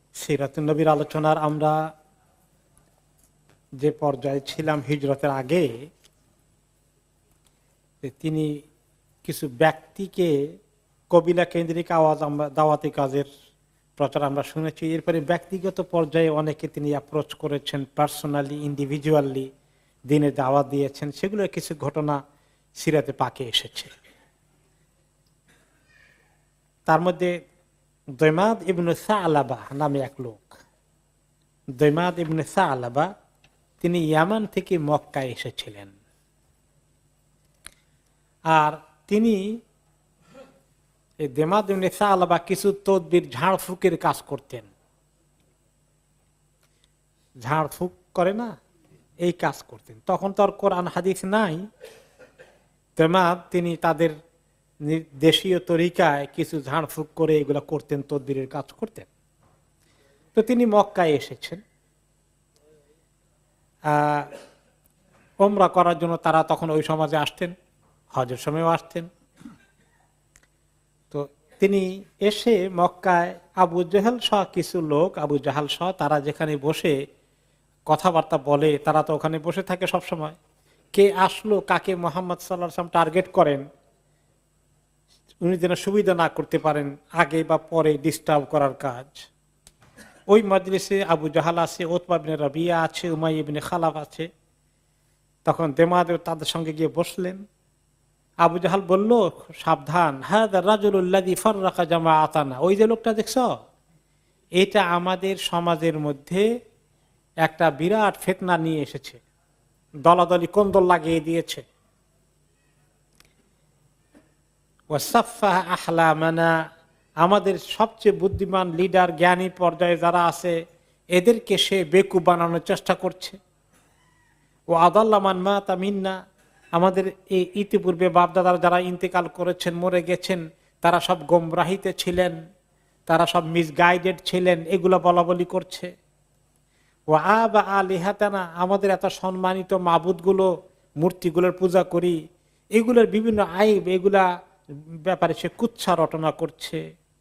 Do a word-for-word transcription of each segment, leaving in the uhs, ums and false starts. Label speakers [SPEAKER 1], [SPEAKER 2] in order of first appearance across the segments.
[SPEAKER 1] সিরাতুন নবীর আলোচনার আমরা যে পর্যায়ে ছিলাম হিজরতের আগে, তিনি কিছু ব্যক্তিকে কবিলা কেন্দ্রিক আওয়াজ আমরা দাওয়াতি কাজের প্রচার আমরা শুনেছি। এরপরে ব্যক্তিগত পর্যায়ে অনেকে তিনি অ্যাপ্রোচ করেছেন, পার্সোনালি ইন্ডিভিজুয়ালি দিনে দাওয়াত দিয়েছেন। সেগুলো কিছু ঘটনা সিরাতে পাকে এসেছে। তার মধ্যে দৈমাদ ইবনে সাআলাবা নামে এক লোক, দৈমাদ ইবনে সাআলাবা, তিনি ইয়ামান থেকে মক্কায় এসেছিলেন। আর তিনি এই দৈমাদ ইবনে সাআলাবা কিছু তদবির ঝাড়ফুঁকের কাজ করতেন। ঝাড়ফুঁক করে না, এই কাজ করতেন। তখন তো আর কোরআন হাদিস নাই। দৈমাদ তিনি তাদের দেশীয় তরিকায় কিছু ঝাড়ফুঁক করে এগুলা করতেন, তদবিরের কাজ করতেন। তো তিনি মক্কায় এসেছেন আহ ওমরা করার জন্য। তারা তখন ওই সমাজে আসতেন, হজের সময়ও আসতেন। তো তিনি এসে মক্কায় আবু জেহেল সহ কিছু লোক, আবু জাহাল সহ তারা যেখানে বসে কথাবার্তা বলে, তারা তো ওখানে বসে থাকে সব সময়। কে আসলো, কাকে মোহাম্মদ সাল্লাল্লাহু আলাইহি ওয়াসাল্লাম টার্গেট করেন, উনি যেন সুবিধা না করতে পারেন আগে বা পরে ডিস্টার্ব করার কাজ। ওই মজলিসে আবু জাহাল আছে, উতবা ইবনে রাবিয়া আছে, উমাইয়া ইবনে খালাফ আছে। তখন দেমাদ তাদের সঙ্গে গিয়ে বসলেন। আবু জাহাল বলল, সাবধান, হাযা রাজুলুল্লাযী ফাররাকা জামাআতানা, ওই যে লোকটা দেখছো, এটা আমাদের সমাজের মধ্যে একটা বিরাট ফিতনা নিয়ে এসেছে, দলাদলি কোন্দল লাগিয়ে দিয়েছে। ওয়াসাফফাহা আহলামানা, আমাদের সবচেয়ে বুদ্ধিমান লিডার, জ্ঞানী পর্যায়ে যারা আছে, এদেরকে সে বেকুব বানানোর চেষ্টা করছে। ও আদাল্লা মান মাতা মিন্না, আমাদের এই ইতিপূর্বে বাপদাদারা যারা ইন্তেকাল করেছেন, মরে গেছেন, তারা সব গোমরাহিতে ছিলেন, তারা সব মিসগাইডেড ছিলেন, এগুলো বলা বলি করছে। ও আবা আলিহাতানা, আমাদের এত সম্মানিত মাবুদগুলো, মূর্তিগুলোর পূজা করি, এগুলোর বিভিন্ন আইব, এগুলা ব্যাপারে সে কুচ্ছা রটনা করছে।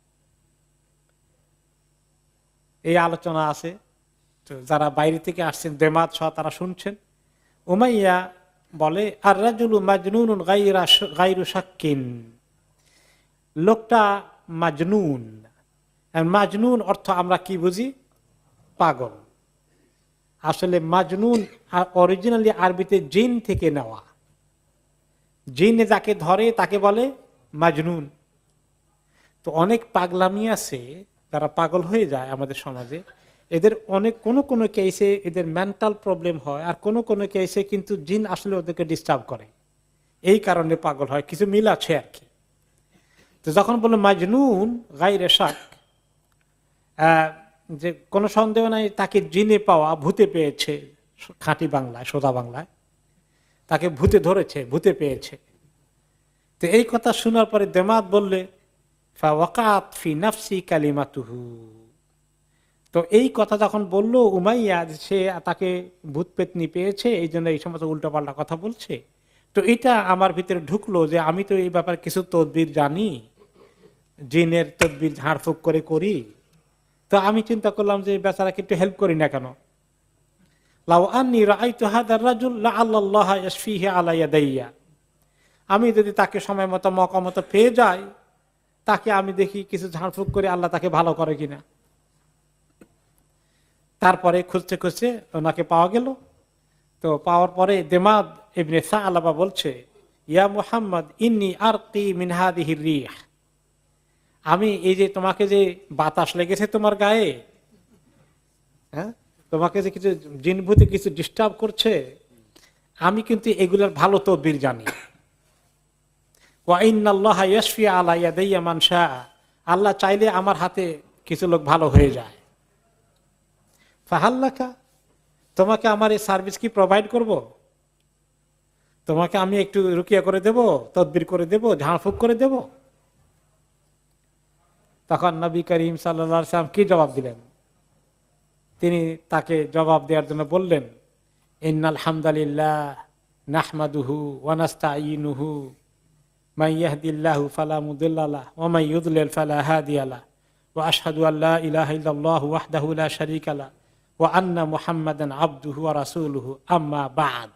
[SPEAKER 1] এই আলোচনা আছে। তো যারা বাইরে থেকে আসছেন, দেমাত সহ, তারা শুনছেন। উমাইয়া বলে, আর রাজুলু মাজনুন গায়রা গায়রু শাক্কিন, লোকটা মাজনুন। মাজনুন অর্থ আমরা কি বুঝি? পাগল। আসলে মাজনুন অরিজিনালি আরবিতে জিন থেকে নেওয়া। জিনে যাকে ধরে তাকে বলে মাজনুন। তো অনেক পাগলামি আছে, তারা পাগল হয়ে যায় আমাদের সমাজে। এদের অনেক কোনো কোনো কেসে এদের মেন্টাল প্রবলেম হয়, আর কোনো কোনো কেসে কিন্তু জিন আসলে ওদেরকে ডিস্টার্ব করে, এই কারণে পাগল হয়। কিছু মিল আছে আর কি। তো যখন বললো মাজনুন গায়রে শাক, যে কোনো সন্দেহ নাই তাকে জিনে পাওয়া, ভূতে পেয়েছে, খাঁটি বাংলায়, সোজা বাংলায়, তাকে ভূতে ধরেছে, ভূতে পেয়েছে। তো এই কথা শোনার পরে দেমাত বললে, ফাওয়াকাত ফি নাফসি কালিমাতুহু, তো এই কথা যখন বললো উমাইয়া, সে তাকে ভূত পেতনি পেয়েছে, এই জন্য এই সমস্ত উল্টোপাল্টা কথা বলছে, তো এটা আমার ভিতরে ঢুকলো যে আমি তো এই ব্যাপারে কিছু তদবির জানি, জিনের তদবির ঝাড়ফুঁক করে করি। তো আমি চিন্তা করলাম যে বেচারাকে একটু হেল্প করি না কেন। লাউ আন্নী রাআইতু হাযার রাজুল লাআল্লাল্লাহা ইয়াশফিহি আলা ইয়াদাইয়া, আমি যদি তাকে সময় মতো মওকা মতো পেয়ে যাই, তাকে আমি দেখি কিছু ঝাড়ফুঁক করে আল্লাহ তাকে ভালো করে কিনা। তারপরে খুঁজতে খুঁজতে ওনাকে পাওয়া গেল। তো পাওয়ার পরে দেমাদ ইবনে সাআলাবা বলছে, ইয়া মুহাম্মদ ইন্নী আরকি মিন হাযিহির রিহ, আমি এই যে তোমাকে যে বাতাস লেগেছে তোমার গায়ে, হ্যাঁ, তোমাকে যে কিছু জিনভূতে কিছু ডিস্টার্ব করছে, আমি কিন্তু এগুলোর ভালো তদবির জানি। ওয়া ইন্নাল্লাহা ইয়াশফি আলা ইয়াদাইয়া মান শাআ, আল্লাহ চাইলে আমার হাতে কিছু লোক ভালো হয়ে যায়। ফাহাল্লাকা, তোমাকে আমার এই সার্ভিস কি প্রোভাইড করব? তোমাকে আমি একটু রুকিয়া করে দেব, তদবির করে দেব, ঝাড়ফুঁক করে দেব? তখন নবী করিম সাল্লাল্লাহু আলাইহি ওয়াসাল্লাম কি জবাব দিলেন? তিনি তাকে জবাব দেওয়ার জন্য বললেন, ইন্নাল হামদালিল্লাহ নাহমাদুহু ওয়া নাস্তাঈনুহু মান ইয়াহদিল্লাহু ফালা মুদিল্লা লাহু ওয়া মান ইউদ্লিল ফালা হাদিয়া লাহু ওয়া আশহাদু আল্লা ইলাহা ইল্লাল্লাহু ওয়াহদাহু লা শারীকা লাহু ওয়া আন্না মুহাম্মাদান আবদুহু ওয়া রাসূলুহু আম্মা বা'দ।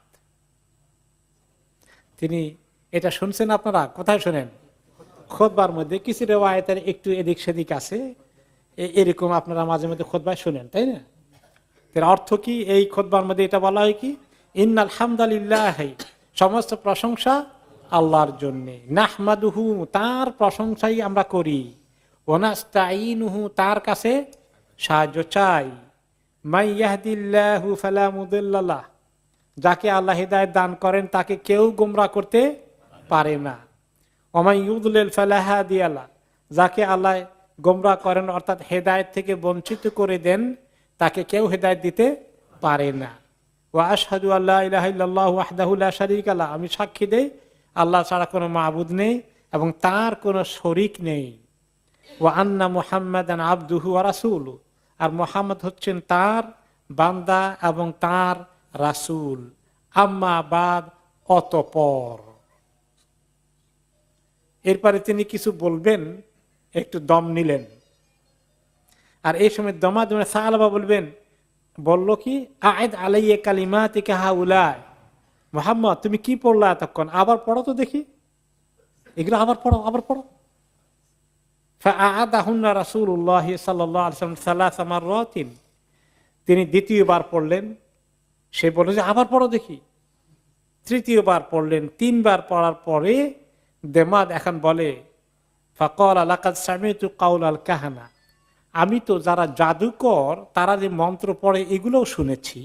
[SPEAKER 1] তিনি এটা শুনছেন, আপনারা কোথায় শোনেন? খুতবার মধ্যে। কিছু রিওয়ায়াতের একটু এদিক সেদিক আছে, এরকম আপনারা মাঝে মধ্যে খুতবায় শুনেন, তাই না? এর অর্থ কি? এই খুতবার মধ্যে এটা বলা হয় কি, ইন্নাল হামদালিল্লাহ, সমস্ত প্রশংসা আল্লাহর জন্য, নাহমাদুহু, তার প্রশংসাই আমরা করি, ওয়া নাস্তাঈনুহু, তার কাছে সাহায্য চাই, মাই ইয়াহদিল্লাহু ফালা মুদিল্লা লাহ, যাকে আল্লাহ হিদায়াত দান করেন তাকে কেউ গোমরাহ করতে পারে না, ওয়া মান ইউদ্লিল ফালা হাদিয়া লাহ, যাকে আল্লাহ গোমরাহ করেন অর্থাৎ হেদায়েত থেকে বঞ্চিত করে দেন তাকে কেউ হেদায়েত দিতে পারে না। ওয়া আশহাদু আল্লা ইলাহা ইল্লাল্লাহু ওয়াহদাহু লা শারীকা লাহু, আমি সাক্ষী দেই আল্লাহ ছাড়া কোনো মাবুদ নেই এবং তার কোনো শরীক নেই। ওয়া আন্না মুহাম্মাদান আবদুহু ওয়া রাসূলুহু, আর মুহাম্মদ হচ্ছেন তার বান্দা এবং তার রাসূল। আম্মা বাদ, অতঃপর। এরপরে তিনি কিছু বলবেন, একটু দম নিলেন, আর এই সময় দমা দমে সাহাবা বলবেন, বলল কি, আয়েদ আলাইয়া কালিমাতিকা হাউলাই, মুহাম্মদ তুমি কি পড়লা এতক্ষণ, আবার পড়ো তো দেখি, এগুলো আবার পড়ো, আবার পড়ো। ফাআদাহুন্না রাসূলুল্লাহ সাল্লাল্লাহু আলাইহি ওয়াসাল্লাম সালাসা মাররাতিন, তিনি দ্বিতীয়বার পড়লেন, সে বলল যে আবার পড়ো দেখি, তৃতীয়বার পড়লেন, তিনবার পড়ার পরে দেমাদ এখন বলে, ফাকাল লাকাদ সামি'তু কাওলাল কাহানা, আমি তো যারা জাদুকর তারা যে মন্ত্র পড়ে এগুলোও শুনেছি।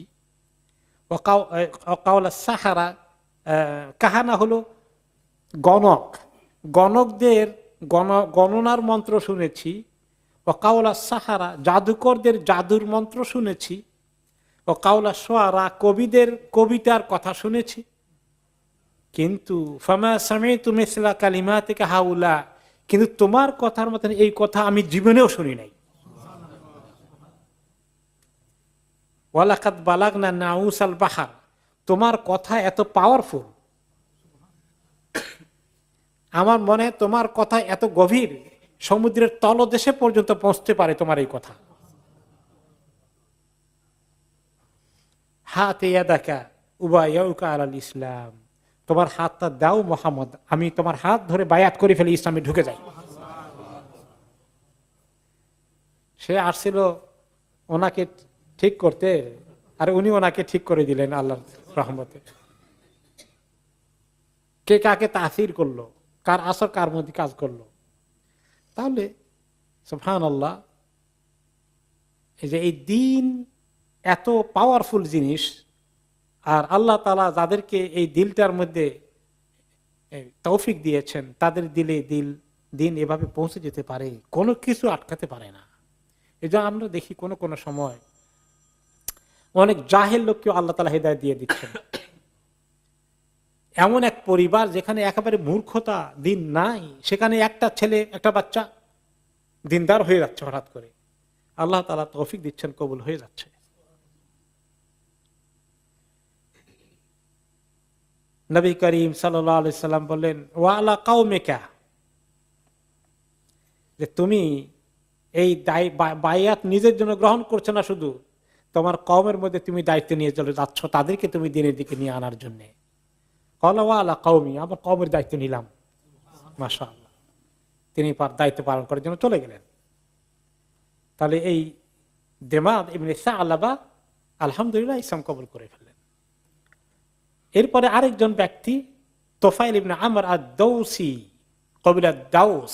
[SPEAKER 1] কাওলা সাহারা, কাহানা হলো গণক, গণকদের গণ গণনার মন্ত্র শুনেছি। ও কাওলা সাহারা, জাদুকরদের জাদুর মন্ত্র শুনেছি। ও কাওলা সোয়ারা, কবিদের কবিতার কথা শুনেছি। কিন্তু ফামা সামি'তু মিসলা কালিমাতিকা হাউলা, কিন্তু তোমার কথার মতন এই কথা আমি জীবনেও শুনি নাই। ওয়ালাকাদ বালাগনা নাউসাল বাহার, তোমার কথা এত পাওয়ারফুল, আমার মনে তোমার কথা এত গভীর, সমুদ্রের তলদেশে পর্যন্ত পৌঁছতে পারে তোমার এই কথা। হাত ইয়াদাকা উবাইউকা আলাল ইসলাম, তোমার হাতটা দাও মুহাম্মদ, আমি তোমার হাত ধরে বায়াত করে ফেলি, ইসলামে ঢুকে যাই। সে আসছিল ওনাকে ঠিক করতে, আর উনি ওনাকে ঠিক করে দিলেন আল্লাহর রহমতে। কে কাকে তাসির করলো, কার আসর কার মধ্যে কাজ করলো। তাহলে সুবহানাল্লাহ, এই যে এই দিন এত পাওয়ারফুল জিনিস, আর আল্লাহ তাআলা যাদেরকে এই দিলটার মধ্যে তৌফিক দিয়েছেন তাদের দিলে দিল দিন এভাবে পৌঁছে যেতে পারে, কোনো কিছু আটকাতে পারে না। এই জন্য আমরা দেখি কোনো কোনো সময় অনেক জাহেল লোককেও আল্লাহ তাআলা হিদায়াত দিয়ে দিচ্ছেন। এমন এক পরিবার যেখানে একেবারে মূর্খতা, দিন নাই, সেখানে একটা ছেলে একটা বাচ্চা দিনদার হয়ে যাচ্ছে হঠাৎ করে, আল্লাহ তাআলা তৌফিক দিচ্ছেন, কবুল হয়ে যাচ্ছে। নবী করিম সাল্লাল্লাহু আলাইহি সাল্লাম বললেন, ওয়া আলা কাওমিকা, যে তুমি এই বায়াত নিজের জন্য গ্রহণ করছো না, শুধু তোমার কওমের মধ্যে তুমি দায়িত্ব নিয়ে চলে যাচ্ছ, তাদেরকে তুমি দিনের দিকে নিয়ে আনার জন্য। ক্বালা ওয়া আলা কওমি, আমার কওমের দায়িত্ব নিলাম। মাশাআল্লাহ, তিনি দায়িত্ব পালন করার জন্য চলে গেলেন। তাহলে এই দেমাদ ইবনে সা'লাবা আলহামদুলিল্লাহ ইসলাম কবুল করে ফেললেন। এরপরে আরেকজন ব্যক্তি তোফাইল ইবনে আমর আদ-দাউসি, কবিলা দাউস,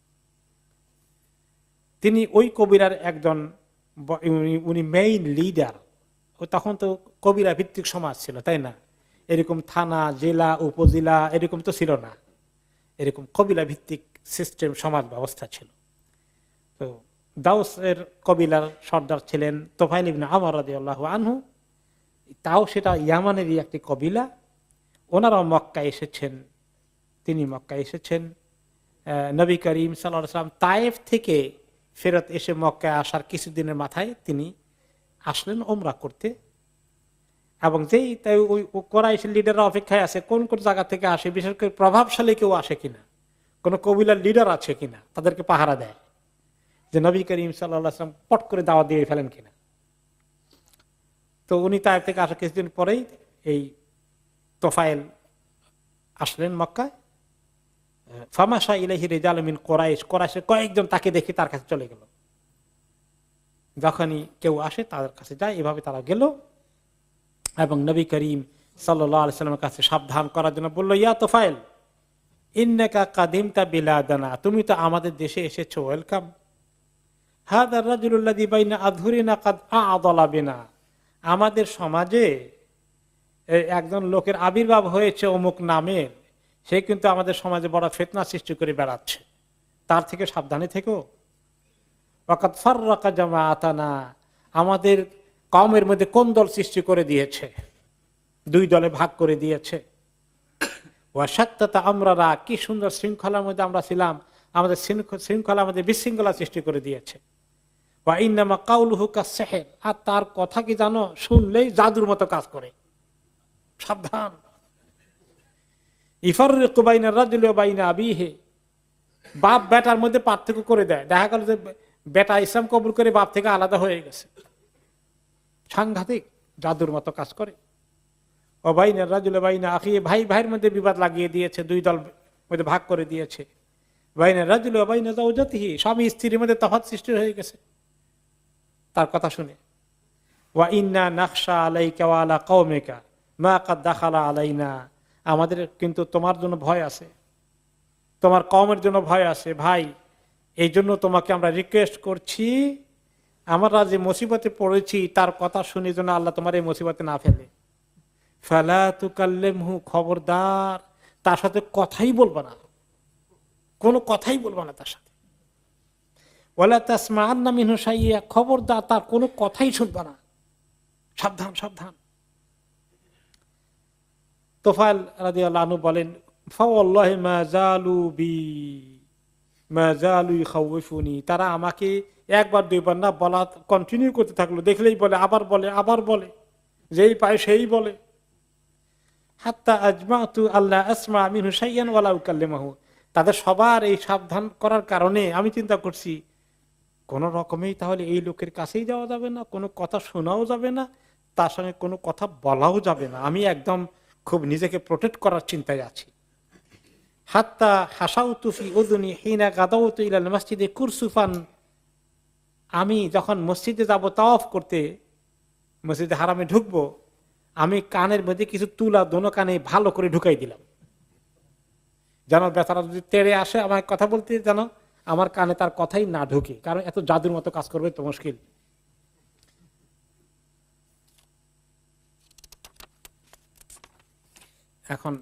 [SPEAKER 1] তিনি ওই কবিরার একজন, উনি মেইন লিডার। তখন তো কবিরা ভিত্তিক সমাজ ছিল, তাই না? এরকম থানা, জেলা, উপজেলা এরকম তো ছিল না, এরকম কবিলা ভিত্তিক সিস্টেম, সমাজ ব্যবস্থা ছিল। তো দাউসের কবিলার সর্দার ছিলেন তোফাইল ইবনে আমর রাদিয়াল্লাহু আনহু, তাও সেটা ইয়ামানেরই একটি কবিলা। ওনারাও মক্কায় এসেছেন, তিনি মক্কায় এসেছেন। নবী করিম সাল্লাল্লাহু আলাইহি ওয়াসাল্লাম তায়েফ থেকে ফেরত এসে মক্কায় আসার কিছুদিনের মাথায় তিনি আসলেন ওমরা করতে। এবং যেই তাই ওই কোরাইশের লিডাররা অপেক্ষায় আছে কোন কোন জায়গা থেকে আসে, বিশেষ করে প্রভাবশালী কেউ আসে কিনা, কোন কবিলার লিডার আছে কিনা, তাদেরকে পাহারা দেয়। যে নবী করিম সাল্লাল্লাহু আলাইহি ওয়াসাল্লাম পট করে দাওয়াত দিয়ে ফেলেন কিনা। তো উনি তায়েফ থেকে আসার কিছুদিন পরেই এই তোফায়েল আসলেন মক্কায়। ফামাশা ইলাইহি রিজালুম মিন কুরাইশ, কুরাইশের কয়েকজন তাকে দেখে তার কাছে চলে গেল। যখনই কেউ আসে তাদের কাছে যায়, এভাবে তারা গেল এবং নবী করিম সাল্লাল্লাহু আলাইহি ওয়াসাল্লামের কাছে সাবধান করার জন্য বলল, ইয়া তোফায়েল ইন্নাকা কাদিমতা বিলাদানা, তুমি তো আমাদের দেশে এসেছো, ওয়েলকাম। হাদার রাজুলুল্লাযী বাইনা আযহুরিনা কাদ আ'দালা বিনা, আমাদের সমাজে একজন লোকের আবির্ভাব হয়েছে অমুক নামের, সে কিন্তু আমাদের সমাজে বড় ফিতনা সৃষ্টি করে বেড়াচ্ছে, তার থেকে সাবধানে থেকো। ওয়াকাদ ফাররাকা জামাআতানা, আমাদের কওমের মধ্যে কোন্দল সৃষ্টি করে দিয়েছে, দুই দলে ভাগ করে দিয়েছে। ওয়াশাত্তাতা আমরারা, কি সুন্দর শৃঙ্খলার মধ্যে আমরা ছিলাম, আমাদের শৃঙ্খলা আমাদের বিশৃঙ্খলা সৃষ্টি করে দিয়েছে। ওয়া ইন্নামা কাউলুহু কাসসিহর, আর তার কথা কি জানো, শুনলেই জাদুর মতো কাজ করে, সাবধান। ইফাররিকু বাইনার রাজুলি ওয়া বাইনা আবিহি, বাপ বেটার মধ্যে পার্থক্য করে দেয়। দেখা গেল যে বেটা ইসলাম কবুল করে বাপ থেকে আলাদা হয়ে গেছে, সাংঘাতিক জাদুর মতো কাজ করে। ও বাইনার রাজুলি ওয়া বাইনা আখি, ভাই ভাইয়ের মধ্যে বিবাদ লাগিয়ে দিয়েছে, দুই দল মধ্যে ভাগ করে দিয়েছে। বাইনার রাজুলি ওয়া বাইনা যাওজাতিহি, স্বামী স্ত্রীর মধ্যে তফাৎ সৃষ্টি হয়ে গেছে তার কথা শুনে। ওয়া ইন্না নাখশা আলাইকা ওয়া আলা কওমিকা মা কাদ দাখালা আলাইনা, আমাদের কিন্তু তোমার জন্য ভয় আছে, তোমার কওমের জন্য ভয় আছে ভাই, এই জন্য তোমাকে আমরা রিকোয়েস্ট করছি, আমরা যে মুসিবতে পড়েছি তার কথা শুনে যেন আল্লাহ তোমার এই মুসিবতে না ফেলে। ফালা তুকাল্লিমহু, খবরদার তার সাথে কথাই বলবা না, কোনো কথাই বলবা না তার সাথে। ওয়ালা তাসমাআন্না মিনহু শাইয়া, খবরদার তার কোনো কথাই শুনবা না, সাবধান সাবধান। তোফায়েল রাদিয়াল্লাহু আনহু বলেন, ফাওয়াল্লাহি মা জালু বি মা জালু ইখাউফুনি, তারা আমাকে একবার দুইবার না বলা কন্টিনিউ করতে থাকলো, দেখলেই বলে, আবার বলে, আবার বলে, যেই পায় সেই বলে। হাত্তা আজমাতু আল্লা আসমা মিনহু শাইয়ান ওয়ালা উকাল্লিমাহু, তাদের সবার এই সাবধান করার কারণে আমি চিন্তা করছি কোন রকমেই তাহলে এই লোকের কাছেই যাওয়া যাবে না, কোনো কথা শোনাও যাবে না, তার সঙ্গে কোনো কথা বলাও যাবে না, আমি একদম খুব নিজেকে প্রোটেক্ট করার চিন্তায় আছি। হাত্তা হাসাউতু ফি উযুনি হিনা গাদাউতু ইলাল মসজিদে কুরসুফান, আমি যখন মসজিদে যাব তাওয়াফ করতে, মসজিদে হারামে ঢুকবো, আমি কানের মধ্যে কিছু তুলা দোনো কানে ভালো করে ঢুকাই দিলাম, যেন বেচারা যদি তেড়ে আসে আমার কথা বলতে, যেন আমার কানে তার কথাই না ঢুকে, কারণ এত জাদুর মতো কাজ করবে তো মুশকিল। এখন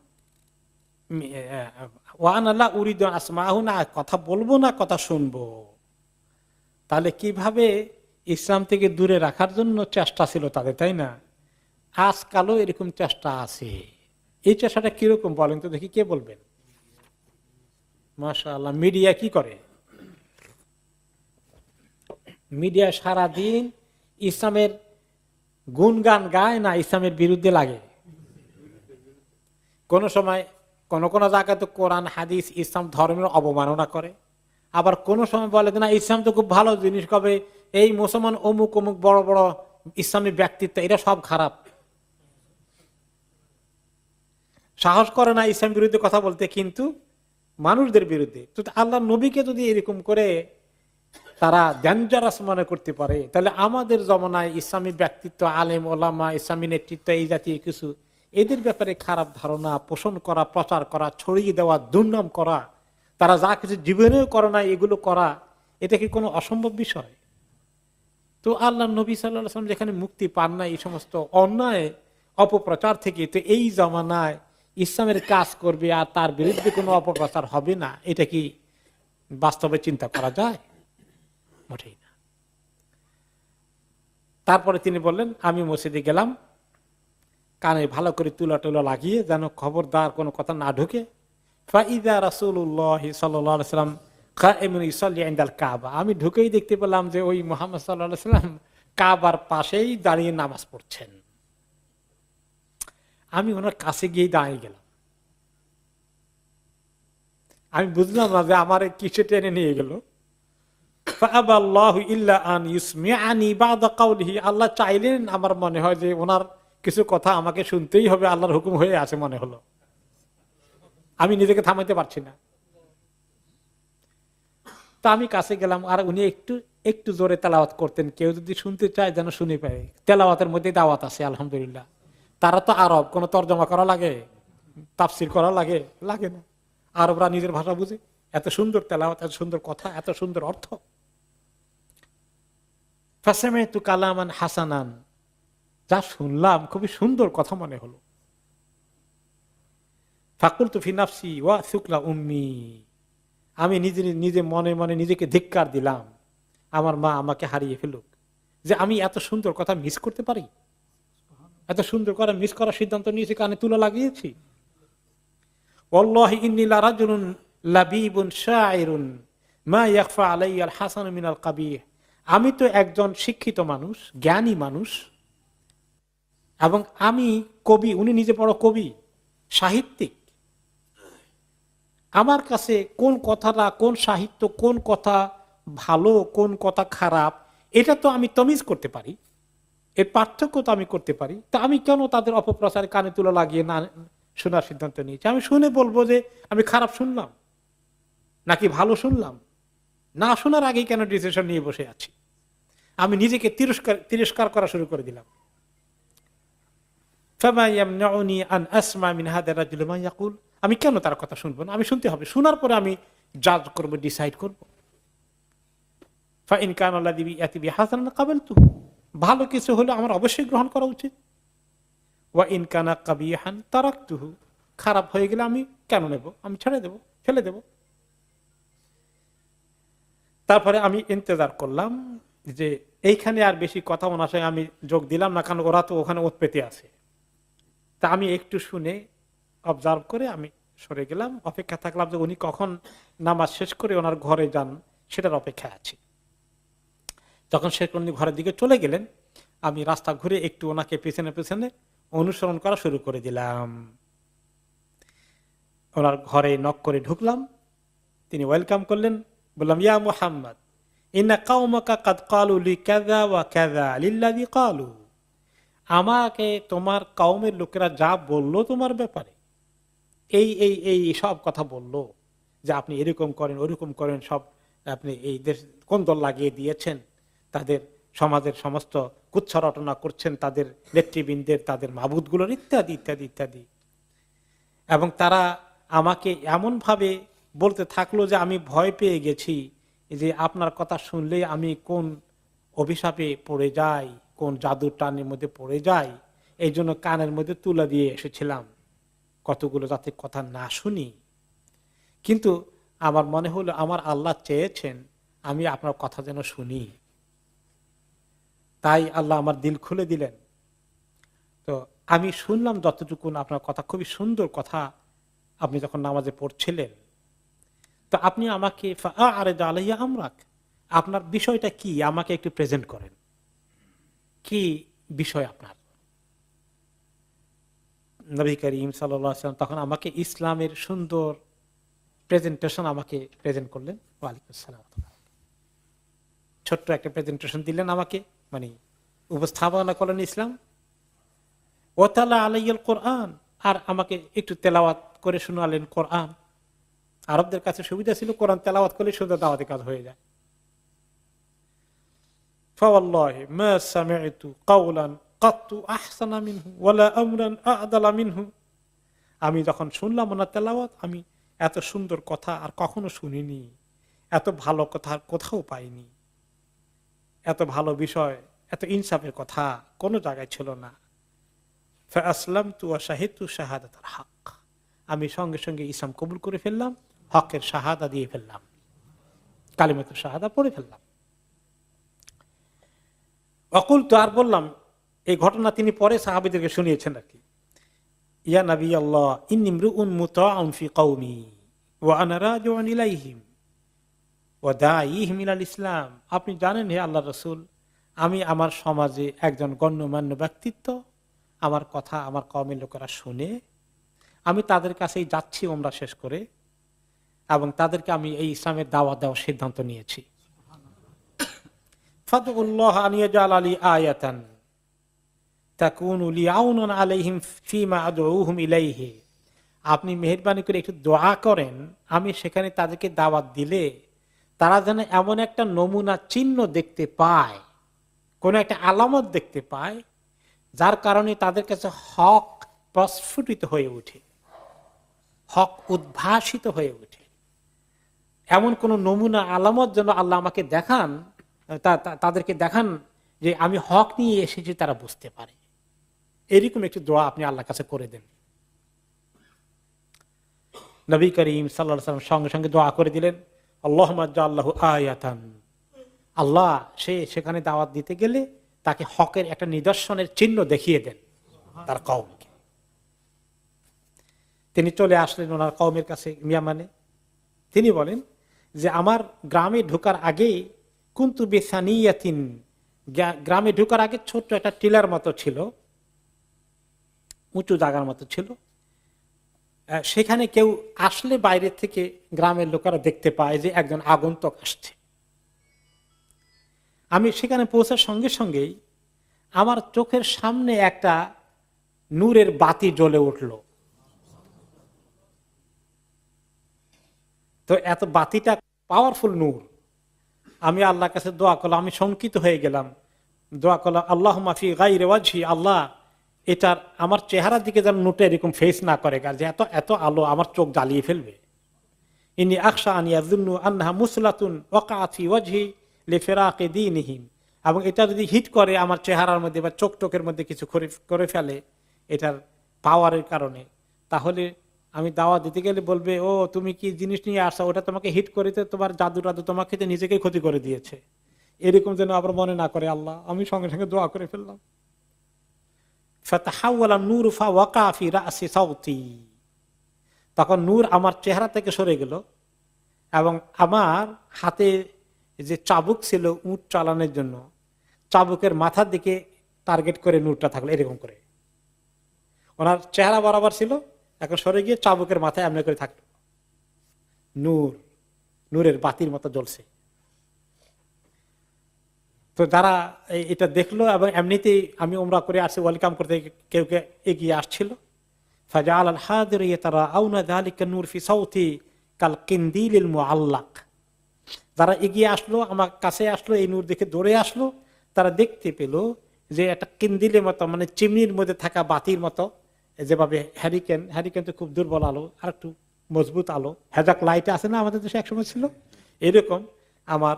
[SPEAKER 1] ওয়ান আল্লাহ উরিদ আসমাহু, না কথা বলবো না কথা শুনবো। তাহলে কিভাবে ইসলাম থেকে দূরে রাখার জন্য চেষ্টা ছিল তাদের, তাই না? আজকালও এরকম চেষ্টা আছে। এই চেষ্টাটা কিরকম বলেন তো দেখি, কে বলবেন? মাশাআল্লাহ, মিডিয়া কি করে? মিডিয়া সারাদিন ইসলামের গুণগান গায় না ইসলামের বিরুদ্ধে লাগে। কোন সময় কোন কোন জায়গায় তো কোরআন হাদিস ইসলাম ধর্মের অবমাননা করে, আবার কোন সময় বলে না ইসলাম তো খুব ভালো জিনিস, কবে এই মুসলমান অমুক অমুক বড় বড় ইসলামী ব্যক্তিত্ব এরা সব খারাপ। সাহস করে না ইসলাম বিরুদ্ধে কথা বলতে, কিন্তু মানুষদের বিরুদ্ধে। তো আল্লাহ নবীকে যদি এরকম করে তারা ডেঞ্জারাস মনে করতে পারে, তাহলে আমাদের জমানায় ইসলামী ব্যক্তিত্ব, আলেম ওলামা, ইসলামী নেতৃত্ব, এই জাতীয় কিছু এদের ব্যাপারে খারাপ ধারণা পোষণ করা, প্রচার করা, ছড়িয়ে দেওয়া, দুর্নাম করা, তারা যা কিছু জীবনেও করে না এগুলো করা, এটা কি কোনো অসম্ভব বিষয়? তো আল্লাহ নবী সাল্লাল্লাহু আলাইহি ওয়াসাল্লাম যেখানে মুক্তি পান না এই সমস্ত অন্যায় অপপ্রচার থেকে, তো এই জামানায় ইসলামের কাজ করবে আর তার বিরুদ্ধে কোনো অপপ্রচার হবে না, এটা কি বাস্তবে চিন্তা করা যায়? মোটেই না। তারপরে তিনি বললেন, আমি মসজিদে গেলাম, কানে ভালো করে তুলা টুলা লাগিয়ে যেন খবরদার কোনো কথা না ঢুকে। ফাইদা রাসূলুল্লাহ সাল্লাল্লাহু আলাইহি ওয়াসাল্লাম কাইমুন ইসাল্লি ইনদাল কাবা, আমি ঢুকেই দেখতে পেলাম যে ওই মুহাম্মদ সাল্লাল্লাহু আলাইহি ওয়াসাল্লাম কাবার পাশেই দাঁড়িয়ে নামাজ পড়ছেন। আমি ওনার কাছে গিয়ে দাঁড়িয়ে গেলাম। আমি বুঝলাম না যে আমার কিসে টেনে নিয়ে গেল। ফাআবাল্লাহু ইল্লা আন ইউসমিআনি বা'দা কাওলিহি, আল্লাহ চাইলেন আমার মনে হয় যে ওনার কিছু কথা আমাকে শুনতেই হবে, আল্লাহর হুকুম হয়ে আছে মনে হলো, আমি নিজেকে থামাইতে পারছি না। তা আমি কাছে গেলাম, আর উনি একটু একটু জোরে তেলাওয়াত করতেন, কেউ যদি শুনতে চায় যেন শুনে পায়। তেলাওয়াতের মধ্যে দাওয়াত আছে আলহামদুলিল্লাহ। তারা তো আরব, কোন তর্জমা করা লাগে, তাফসির করা লাগে? লাগে না। আরবরা নিজের ভাষা বুঝে, এত সুন্দর তেলাওয়াত, এত সুন্দর কথা, এত সুন্দর অর্থ। ফাসামি'তু কালামান হাসানান, যা শুনলাম খুবই সুন্দর কথা মনে হলো। ফাকুলতু ফি নাফসি ওয়া সুকলা উম্মি, আমি নিজে নিজে মনে মনে নিজেকে ধিক্কার দিলাম, আমার মা আমাকে হারিয়ে ফেলুক, যে আমি এত সুন্দর কথা মিস করতে পারি, এত সুন্দর করে মিস করার সিদ্ধান্ত নিয়েছি, কানে তুলা লাগিয়েছি। ওয়াল্লাহি ইন্নী লারাজুলুন লাবিবুন শাইরুন মা ইয়াখফা আলাইয়া আল হাসান মিনাল কাবিহ, আমি তো একজন শিক্ষিত মানুষ, জ্ঞানী মানুষ, এবং আমি কবি। উনি নিজে বড় কবি, সাহিত্যিক। আমার কাছে কোন কথাটা, কোন সাহিত্য, কোন কথা ভালো, কোন কথা খারাপ, এটা তো আমি তমিজ করতে পারি, এর পার্থক্য তো আমি করতে পারি। তা আমি কেন তাদের অপপ্রচারে কানে তুলা লাগিয়ে না শোনার সিদ্ধান্ত নিয়েছি? আমি শুনে বলবো যে আমি খারাপ শুনলাম নাকি ভালো শুনলাম, না শোনার আগেই কেন ডিসিশন নিয়ে বসে আছি? আমি নিজেকে তিরস্কার তিরস্কার করা শুরু করে দিলাম। আমি কেন তার কথা শুনবো না? আমি শুনতে হবে, শোনার পরে আমি জাজ করবো, ডিসাইড করবো। ভালো কিছু হলে আমার অবশ্যই গ্রহণ করা উচিত। ওয়া ইন কানা কাবিহান তারাকতুহু, খারাপ হয়ে গেলে আমি কেন নেব, আমি ছেড়ে দেব, ফেলে দেব। তারপরে আমি ইন্তজার করলাম যে এইখানে আর বেশি কথা ওনার সঙ্গে আমি যোগ দিলাম না, কারণ ওরা তো ওখানে ওত পেতে আছে। তা আমি একটু শুনে অবজার্ভ করে আমি সরে গেলাম, অপেক্ষা থাকলাম যে উনি কখন নামাজ শেষ করে ওনার ঘরে যান, সেটার অপেক্ষায় আছি। যখন সে উনি ঘরের দিকে চলে গেলেন, আমি রাস্তা ঘুরে একটু ওনাকে পেছনে পেছনে অনুসরণ করা শুরু করে দিলাম। ওনার ঘরে নক করে ঢুকলাম, তিনি ওয়েলকাম করলেন। বললাম, ইয়া মুহাম্মদ ইন্না কাওমাকা কাদ ক্বালু লিকাযা ওয়া কাযা লিল্লাযী ক্বালু, আমাকে তোমার কওমের লোকেরা যা বললো তোমার ব্যাপারে, এই এই এই সব কথা বললো, যে আপনি এরকম করেন, ওরকম করেন, সব আপনি এই দেশ কোন দল লাগিয়ে দিয়েছেন, তাদের সমাজের সমস্ত কুচ্ছা রটনা করছেন, তাদের নেতৃবৃন্দের, তাদের মাবুদগুলোর, ইত্যাদি ইত্যাদি ইত্যাদি। এবং তারা আমাকে এমন ভাবে বলতে থাকলো যে আমি ভয় পেয়ে গেছি যে আপনার কথা শুনলে আমি কোন অভিশাপে পড়ে যাই, কোন জাদুর টানের মধ্যে পড়ে যাই। এই জন্য কানের মধ্যে তুলা দিয়ে এসেছিলাম কতগুলো, যাতে কথা না শুনি। কিন্তু আমার মনে হলো আমার আল্লাহ চেয়েছেন আমি আপনার কথা যেন শুনি, তাই আল্লাহ আমার দিল খুলে দিলেন। তো আমি শুনলাম যতটুকু আপনার কথা, খুবই সুন্দর কথা আপনি যখন নামাজে পড়ছিলেন। তো আপনি আমাকে ফাআরিদ আলাইয়া আমরাক, আপনার বিষয়টা কি, আমাকে একটু প্রেজেন্ট করেন, কি বিষয় আপনার? নবী করিম সাল্লাল্লাহু আলাইহি ওয়াসাল্লাম তখন আমাকে ইসলামের সুন্দর প্রেজেন্টেশন আমাকে প্রেজেন্ট করলেন। ওয়ালাইকুম আসসালাম, ছোট্ট একটা প্রেজেন্টেশন দিলেন আমাকে, মানে উপস্থাপনা করলেন ইসলাম। ওয়াতালা আলাইয়াল কোরআন, আর আমাকে একটু তেলাওয়াত করে শোনালেন কোরআন। আরবদের কাছে সুবিধা ছিল, কোরআন তেলাওয়াত করলে শুধু দাওয়াতি কাজ হয়ে যায়। ফাওয়াল্লাহি মা সামি'তু কাওলান কাত্তু আহসানা মিনহু ওয়ালা আমরান আ'দালা মিনহু, আমি যখন শুনলাম ওনার তেলাওয়াত, আমি এত সুন্দর কথা আর কখনো শুনিনি, এত ভালো কথা আর কোথাও পাইনি, এত ভালো বিষয়, এত ইনসাফের কথা কোনো জায়গায় ছিল না। ফাআসলামতু ওয়া শাহিদতু শাহাদাতাল হক, আমি সঙ্গে সঙ্গে ইসলাম কবুল করে ফেললাম, হকের শাহাদা দিয়ে ফেললাম, কালিমাতুশ শাহাদা পড়ে ফেললাম। অকুলতু, আর বললাম, এই ঘটনা তিনি পরে সাহাবীদেরকে শুনিয়েছেন আর কি। ইয়া নবী আল্লাহ ইন্নী ইমরুউন মুতাউন ফি কওমি ওয়া আনা রাজিউন ইলাইহিম ওয়া দাঈহিম ইলাল ইসলাম, আপনি জানেন হে আল্লাহর রাসূল, আমি আমার সমাজে একজন গণ্যমান্য ব্যক্তিত্ব, আমার কথা আমার কওমের লোকেরা শুনে, আমি তাদের কাছেই যাচ্ছি ওমরা শেষ করে, এবং তাদেরকে আমি এই ইসলামের দাওয়াত দেওয়ার সিদ্ধান্ত নিয়েছি। ফাদউল্লাহ আন ইয়াজআল লি আয়াতান তাকুনু লিআউনান আলাইহিম ফীমা আদউহুম ইলাইহি। আপনি মেহেরবানি করে একটু দোয়া করেন, আমি সেখানে তাদেরকে দাওয়াত দিলে তারা যেন এমন একটা নমুনা চিহ্ন দেখতে পায়, কোন একটা আলামত দেখতে পায়, যার কারণে তাদের কাছে হক প্রস্ফুটিত হয়ে ওঠে, হক উদ্ভাসিত হয়ে ওঠে। এমন কোন নমুনা আলামত যেন আল্লাহ আমাকে দেখান, তাদেরকে দেখান যে আমি হক নিয়ে এসেছি, তারা বুঝতে পারে। এরকম একটি দোয়া আপনি আল্লাহর কাছে করে দেন। নবী করিম সাল্লাল্লাহু আলাইহি ওয়াসাল্লাম সঙ্গে সঙ্গে দোয়া করে দিলেন, আল্লাহুম্মা জাআল্লাহু আয়াতান। আল্লাহ সে সেখানে দাওয়াত দিতে গেলে তাকে হকের একটা নিদর্শনের চিহ্ন দেখিয়ে দেন তার কওমকে। তিনি চলে আসলেন ওনার কওমের কাছে ইয়ামানে। তিনি বলেন যে আমার গ্রামে ঢোকার আগে কুনতু বিসানিয়াতিন, গ্রামে ঢোকার আগে ছোট্ট একটা টিলার মতো ছিল, উঁচু জায়গার মতো ছিল। সেখানে কেউ আসলে বাইরে থেকে গ্রামের লোকেরা দেখতে পায় যে একজন আগন্তুক আসছে। আমি সেখানে পৌঁছার সঙ্গে সঙ্গেই আমার চোখের সামনে একটা নূরের বাতি জ্বলে উঠল। তো এত বাতিটা পাওয়ারফুল নূর। আমি আল্লাহর কাছে দোয়া করলাম, আমি শঙ্কিত হয়ে গেলাম, দোয়া করলাম আল্লাহুম্মা ফি গায়রি ওয়াজহি, আল্লাহ এটার আমার চেহারার দিকে যেন নূরটা এরকম ফেস না করে, যে এত এত আলো আমার চোখ জ্বালিয়ে ফেলবে। ইন্নী আখশা আন ইয়াযুন্নু আন্নাহা মুসলাতুন ওয়াকাআত ফি ওয়াজহি লিফিরাকি দীনিহিম, এবং এটা যদি হিট করে আমার চেহারার মধ্যে বা চোখ টোকের মধ্যে কিছু করে ফেলে এটার পাওয়ারের কারণে, তাহলে আমি দাওয়া দিতে গেলে বলবে, ও তুমি কি জিনিস নিয়ে আসা, ওটা তোমাকে হিট করেছে, তোমার জাদু টাদু তোমাকে নিজেকে ক্ষতি করে দিয়েছে, এরকম যেন আবার মনে না করে আল্লাহ। আমি সঙ্গে সঙ্গে দোয়া করে ফেললাম। ফাতাহাওয়ালা নূর ফাওয়াকা ফি রাসি সাউতি, তখন নূর আমার চেহারা থেকে সরে গেল এবং আমার হাতে যে চাবুক ছিল উট চালানোর জন্য, চাবুকের মাথার দিকে টার্গেট করে নূরটা থাকলো এরকম করে। ওনার চেহারা বরাবর ছিল, এখন সরে গিয়ে চাবুকের মাথায় এমনি করে থাকলো, নূর নূরের বাতির মতো জ্বলছে। তো যারা এটা দেখলো এবং এমনিতেই আমি উমরা করে আসছি, ওয়েলকাম করতে কেউ কে এগিয়ে আসছিল, ফাজাআল আল হাদির ইয়াতারাউনা যালিকা নূর ফি সাউতি কাল কিনদিলিল মুআল্লাক। যারা এগিয়ে আসলো, আমার কাছে আসলো, এই নূর দেখে দৌড়ে আসলো, তারা দেখতে পেল যে একটা কিনদিলের মতো, মানে চিমনির মধ্যে থাকা বাতির মতো, যেভাবে হ্যারিকেন, হ্যারিকেন তো খুব দুর্বল আলো, আর একটু মজবুত আলো, হেজাক লাইট আছে না আমাদের দেশে একসময় ছিল, এরকম আমার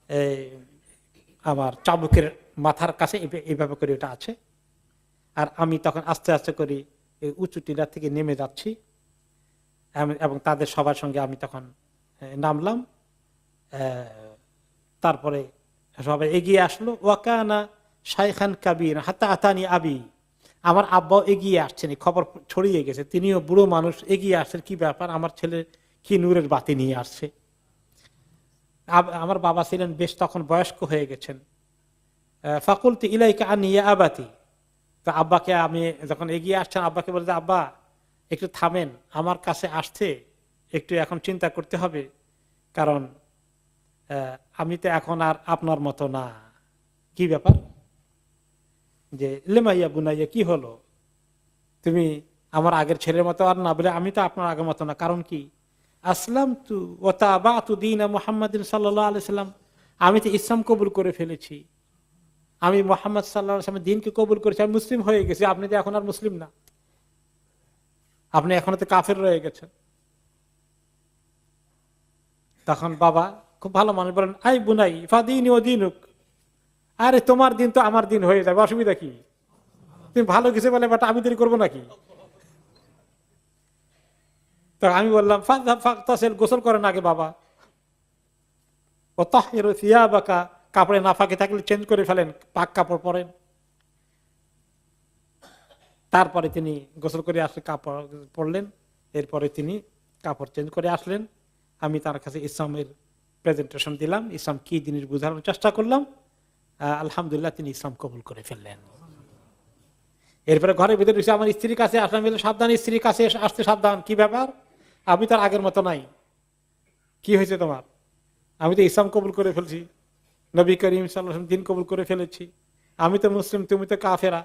[SPEAKER 1] আমার চাবুকের মাথার কাছে এইভাবে করে ওটা আছে। আর আমি তখন আস্তে আস্তে করে এই উঁচু টিলা থেকে নেমে যাচ্ছি এবং তাদের সবার সঙ্গে আমি তখন নামলাম। তারপরে সবাই এগিয়ে আসলো। ওয়াকানা শাইখান কাবীর হাত্তা আতানি আবি, আমার আব্বাও এগিয়ে আসছেন, খবর ছড়িয়ে গেছে, তিনিও বুড়ো মানুষ এগিয়ে আসছেন, কি ব্যাপার, আমার ছেলে কি নূরের বাতি নিয়ে আসছে। আমার বাবা ছিলেন বেশ তখন বয়স্ক হয়ে গেছেন। ফাকুলতু ইলাইকা আনি ইয়া আবাতি, তো আব্বাকে আমি যখন এগিয়ে আসছেন, আব্বাকে বলতে, আব্বা একটু থামেন, আমার কাছে আসছে একটু এখন চিন্তা করতে হবে, কারণ আমি তো এখন আর আপনার মতো না। কি ব্যাপার, যে লেমাইয়া বুনাইয়া কি হলো, তুমি আমার আগের ছেলের মতো আর না, বলে আমি তো আপনার আগের মতো না, কারণ কি, আসলাম তু ওয়া তাবাতু দীন মুহাম্মাদিন সাল্লাল্লাহু আলাইহি সাল্লাম, আমি তো ইসলাম কবুল করে ফেলেছি, আমি মুহাম্মদ সাল্লাল্লাহু আলাইহি সাল্লামের দ্বীনকে কবুল করেছি, আমি মুসলিম হয়ে গেছি, আপনি তো এখন আর মুসলিম না, আপনি এখনো তো কাফের রয়ে গেছেন। তখন বাবা খুব ভালো মানুষ বলেন, আই বুনাই ফাদিনি ওয়া দীনুক, আরে তোমার দিন তো আমার দিন হয়ে যাবে, অসুবিধা কি, তুমি ভালো কিছু বলে বাট আমি দেরি করবো নাকি। তো আমি বললাম, ফাগতাসিল, গোসল করেন আগে বাবা, ও তাহহিরু সিয়াবাকা, কাপড়ে নাফাকে থাকলে চেঞ্জ করে ফেলেন, পাক কাপড় পরেন। তারপরে তিনি গোসল করে আসলে কাপড় পরলেন, এরপরে তিনি কাপড় চেঞ্জ করে আসলেন। আমি তার কাছে ইসলামের প্রেজেন্টেশন দিলাম, ইসলাম কি জিনিস বোঝানোর চেষ্টা করলাম। আলহামদুলিল্লাহ তিনি ইসলাম কবুল করে ফেললেন। এরপরে ঘরের ভিতরে এসে আমার স্ত্রীর কাছে আসলাম, সাবধান, স্ত্রীর কাছে আসতে সাবধান, কি ব্যাপার, আমি তো আর আগের মতো নাই, কি হয়েছে তোমার, আমি তো ইসলাম কবুল করে ফেলছি। নবী করিম সাল্লাল্লাহু আলাইহি ওয়াসাল্লাম দিন কবুল করে ফেলেছি, আমি তো মুসলিম, তুমি তো কাফেরা।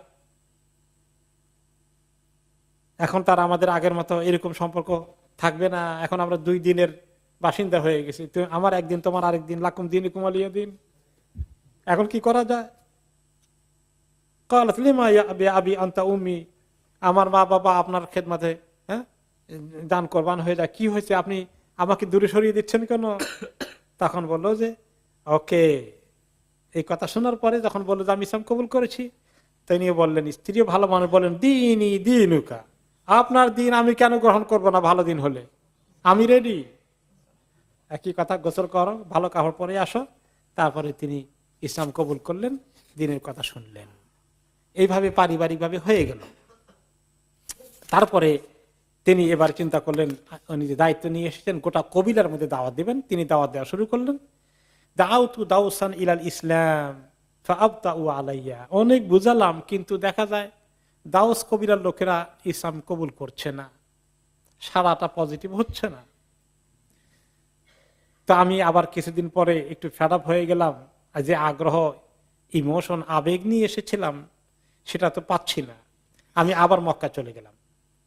[SPEAKER 1] এখন তার আমাদের আগের মতো এরকম সম্পর্ক থাকবে না, এখন আমরা দুই দিনের বাসিন্দা হয়ে গেছি, আমার একদিন তোমার আরেকদিন, লাকুম দিন কুমালিয়া দিন। এখন কি করা যায়? ক্বালাত লিমা ইয়া আবি আবি আনতা উম্মি, আমার মা বাবা আপনার খেদমতে হ্যাঁ দান কোরবান হয়ে যায়, কি হয়েছে আপনি আমাকে দূরে সরিয়ে দিচ্ছেন কেন? তখন বললো যে ওকে, এই কথা শোনার পরে যখন বললো যে আমি ইসলাম কবুল করেছি, তিনি বললেন, স্ত্রীও ভালো মানুষ, বলেন দিনই দিনুকা, আপনার দিন আমি কেন গ্রহণ করব না, ভালো দিন হলে আমি রেডি। একই কথা, গোসল করো, ভালো কাপড় পরে আসো। তারপরে তিনি ইসলাম কবুল করলেন, দিনের কথা শুনলেন। এইভাবে পারিবারিক ভাবে হয়ে গেল। তারপরে তিনি এবার চিন্তা করলেন, উনি যে দায়িত্ব নিয়ে এসেছেন গোটা কবিলার মধ্যে দাওয়াত দিবেন, তিনি দাওয়াত দেওয়া শুরু করলেন। দাউতু দাউসান ইলাল ইসলাম ফাআবতাউ আলাইয়া, অনেক বুঝালাম কিন্তু দেখা যায় দাউস কবিলার লোকেরা ইসলাম কবুল করছে না, সারাটা পজিটিভ হচ্ছে না। তো আমি আবার কিছুদিন পরে একটু ফেড আপ হয়ে গেলাম, যে আগ্রহ, ইমোশন, আবেগ নিয়ে এসেছিলাম সেটা তো পাচ্ছি না। আমি আবার মক্কা চলে গেলাম,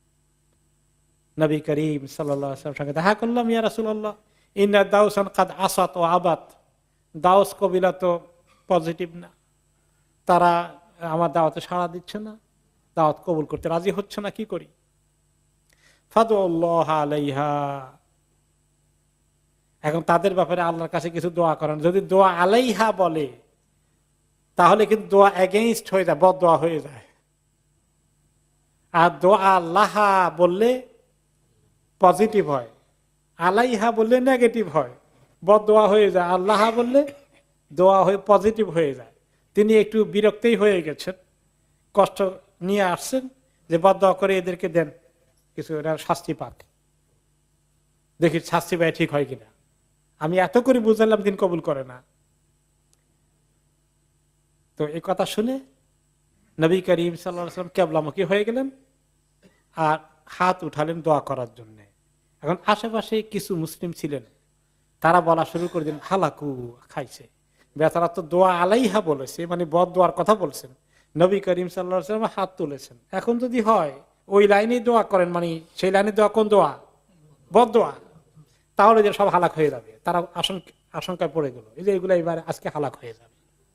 [SPEAKER 1] নবী করিম সাল্লাল্লাহু আলাইহি ওয়াসাল্লামের সঙ্গে দেখা করলাম। ইয়া রাসূলুল্লাহ, ইন্না দাউসান কাদ আসাত ওয়া আবাত, দাউস কবিলা তো পজিটিভ না, তারা আমার দাওয়াতে সাড়া দিচ্ছে না, দাওয়াত কবুল করতে রাজি হচ্ছে না, কি করি? ফাদুল্লাহ আলাইহা, এখন তাদের ব্যাপারে আল্লাহর কাছে কিছু দোয়া করেন। যদি দোয়া আলাইহা বলে তাহলে কিন্তু দোয়া এগেইনস্ট হয়ে যায়, বদ দোয়া হয়ে যায়। আর দোয়া আল্লাহা বললে পজিটিভ হয়, আলাইহা বললে নেগেটিভ হয়, বদ দোয়া হয়ে যায়। আল্লাহ বললে দোয়া হয়ে পজিটিভ হয়ে যায়। তিনি একটু বিরক্তই হয়ে গেছেন, কষ্ট নিয়ে আসছেন যে বদ দোয়া করে এদেরকে দেন, কিছু এরা শাস্তি পাক, দেখি শাস্তি পায় ঠিক হয় কিনা। আমি এত করে বুঝালাম, দিন কবুল করে না। তো এই কথা শুনে নবী করিম সাল্লাল্লাহু আলাইহি ওয়াসাল্লাম কিবলামুখী হয়ে গেলেন আর হাত উঠালেন দোয়া করার জন্য। এখন আশেপাশে কিছু মুসলিম ছিলেন, তারা বলা শুরু করে দিলেন, হালাকু খাইছে, বেচারা তো দোয়া আলাইহা বলেছে, মানে বদ দোয়ার কথা বলছেন। নবী করিম সাল্লাল্লাহু আলাইহি ওয়াসাল্লাম হাত তুলেছেন, এখন যদি হয় ওই লাইনেই দোয়া করেন, মানে সেই লাইনে দোয়া কোন দোয়া? বদ দোয়া, তাহলে যে সব হালাক হয়ে যাবে। তারা আশঙ্কায় পড়ে গেল, এই যে এগুলো এবার আজকে হালাক হয়ে যাবে।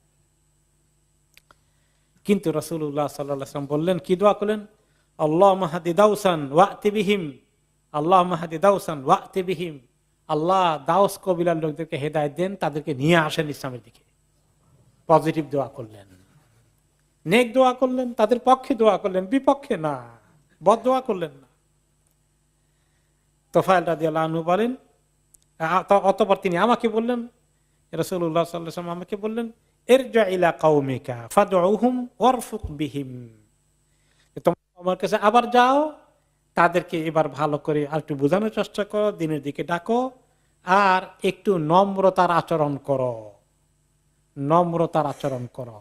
[SPEAKER 1] কিন্তু রাসূলুল্লাহ সাল্লাল্লাহু আলাইহি ওয়াসাল্লাম বললেন, কি দোয়া করলেন? আল্লাহুম্মা হাদি দাউসান ওয়াতি বিহিম, আল্লাহুম্মা হাদি দাউসান ওয়াতি বিহিম, আল্লাহ দাউস কবিলার লোকদেরকে হেদায়েত দেন, তাদেরকে নিয়ে আসেন ইসলামের দিকে। পজিটিভ দোয়া করলেন, নেক দোয়া করলেন, তাদের পক্ষে দোয়া করলেন, বিপক্ষে না, বদ দোয়া করলেন না। তোফায়েল রাদিয়াল্লাহু আনহু বলেন, অতঃপর তিনি আমাকে বললেন, রাসূলুল্লাহ সাল্লাল্লাহু আলাইহি ওয়াসাল্লাম আমাকে বললেন, ইরজা ইলা কওমিকা ফাদউহুম ওয়ারফুক বিহিম, তোমরা আমার কাছে আবার যাও, তাদেরকে এবার ভালো করে আর একটু বোঝানোর চেষ্টা করো, দিনের দিকে ডাকো, আর একটু নম্রতার আচরণ করো, নম্রতার আচরণ করো।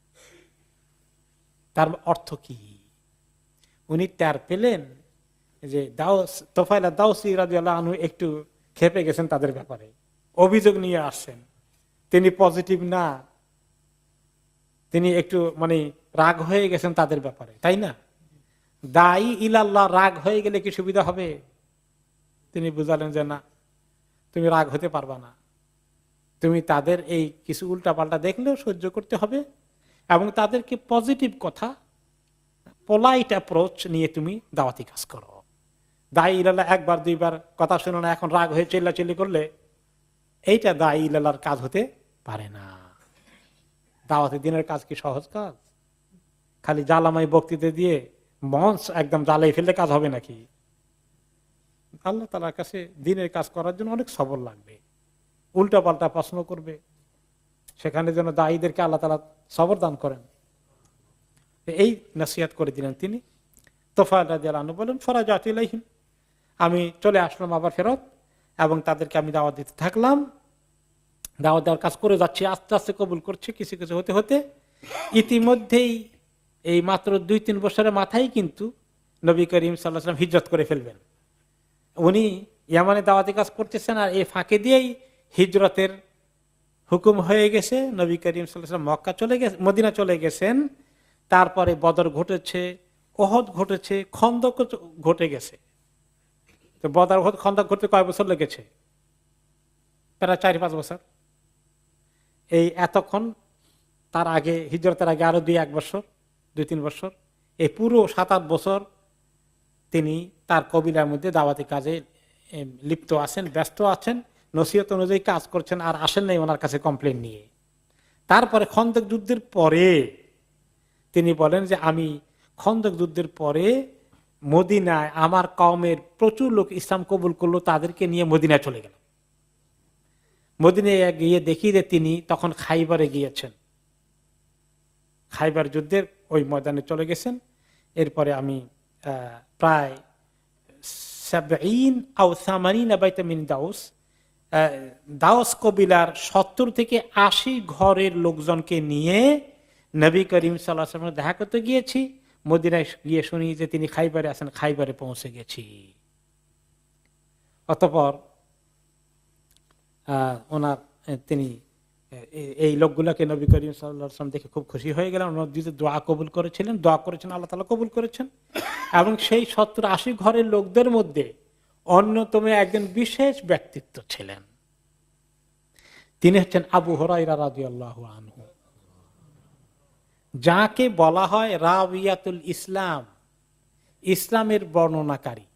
[SPEAKER 1] তার অর্থ কি? উনি টের পেলেন যে দাউস তোফায়েল দাউসী রাদিয়াল্লাহু আনহু একটু খেপে গেছেন তাদের ব্যাপারে, অভিযোগ নিয়ে আসছেন, তিনি পজিটিভ না, তিনি একটু মানে রাগ হয়ে গেছেন তাদের ব্যাপারে, তাই না? দায়ী ইলাল্লাহ রাগ হয়ে গেলে কি সুবিধা হবে? তিনি বুঝালেন যে না, তুমি রাগ হতে পারবা না, তুমি তাদের এই কিছু উল্টাপাল্টা দেখলেও সহ্য করতে হবে, এবং তাদেরকে পজিটিভ কথা, পোলাইট অ্যাপ্রোচ নিয়ে তুমি দাওয়াতি কাজ করো। দায়ী ইলাল্লাহ একবার দুইবার কথা শুনো না, এখন রাগ হয়ে চিল্লাচিল্লি করলে এইটা দায়ী ইলাল্লাহর কাজ হতে পারে না। দাওয়াতি দিনের কাজ কি সহজ কাজ? খালি জ্বালামাই বক্তৃতা দিয়ে মঞ্চ একদম জ্বালাই ফেললে কাজ হবে নাকি? আল্লাহ তাআলার কাছে দিনের কাজ করার জন্য অনেক সবর লাগবে, উল্টা পাল্টা প্রশ্ন করবে, সেখানে যেন দায়ীদেরকে আল্লাহ তাআলা সবর দান করেন। এই নসিহত করে দিলেন তিনি। তোফায়েল রাদিয়াল্লাহু আনহু বলেন, ফারাজাতু ইলাইহিম, আমি চলে আসলাম আবার ফেরত, এবং তাদেরকে আমি দাওয়াত দিতে থাকলাম, দাওয়াত দেওয়ার কাজ করে যাচ্ছি, আস্তে আস্তে কবুল করছি কিছু কিছু হতে হতে। ইতিমধ্যেই এই মাত্র দুই তিন বছরের মাথায় কিন্তু নবী করিম সাল্লাল্লাহু আলাইহি ওয়াসাল্লাম হিজরত করে ফেলবেন। উনি ইয়ামানে দাওয়াতি কাজ করতেছেন, আর এই ফাঁকে দিয়েই হিজরতের হুকুম হয়ে গেছে, নবী করিম সাল্লাল্লাহু আলাইহি ওয়াসাল্লাম মক্কা চলে গেছে, মদিনা চলে গেছেন। তারপরে বদর ঘটেছে, ওহদ ঘটেছে, খন্দক ঘটে গেছে। তো বদর খন্দক ঘটতে কয় বছর লেগেছে? প্রায় চার পাঁচ বছর। এই এতক্ষণ তার আগে, হিজরতের আগে আরো দুই এক বছর, দুই তিন বছর, এই পুরো সাত আট বছর তিনি তার কবিলার মধ্যে দাওয়াতি কাজে লিপ্ত আছেন, ব্যস্ত আছেন, নসিহত অনুযায়ী কাজ করছেন, আর আসেন নাই ওনার কাছে কমপ্লেন নিয়ে। তারপরে খন্দক যুদ্ধের পরে তিনি বলেন যে আমি খন্দক যুদ্ধের পরে মদিনায় আমার কওমের প্রচুর লোক ইসলাম কবুল করলো, তাদেরকে নিয়ে মদিনায় চলে গেল। মদিনায় গিয়ে দেখি যে তিনি তখন খাইবারে গিয়েছেন, খাইবার যুদ্ধের ওই ময়দানে চলে গেছেন। এরপরে আমি প্রায় দাউস দাউস কবিলার সত্তর থেকে আশি ঘরের লোকজনকে নিয়ে নবী করিম সাল্লাল্লাহু আলাইহি ওয়াসাল্লাম দেখা করতে গিয়েছি। মদিনায় গিয়ে শুনি যে তিনি খাইবারে আছেন, খাইবারে পৌঁছে গেছি। অতঃপর আহ ওনার তিনি এই লোকগুলাকে নবী করিম সাল্লাল্লাহু আলাইহি ওয়াসাল্লাম দেখে খুব খুশি হয়ে গেলেন। ওনার দিতে দোয়া কবুল করেছিলেন, দোয়া করেছেন, আল্লাহ তাআলা কবুল করেছেন। এবং সেই সত্তর আশি ঘরের লোকদের মধ্যে অন্যতম একজন বিশেষ ব্যক্তিত্ব ছিলেন, তিনি হচ্ছেন আবু হুরায়রা রাদিয়াল্লাহু আনহু, যাকে বলা হয় রাবিয়াতুল ইসলাম, ইসলামের বর্ণনাকারী।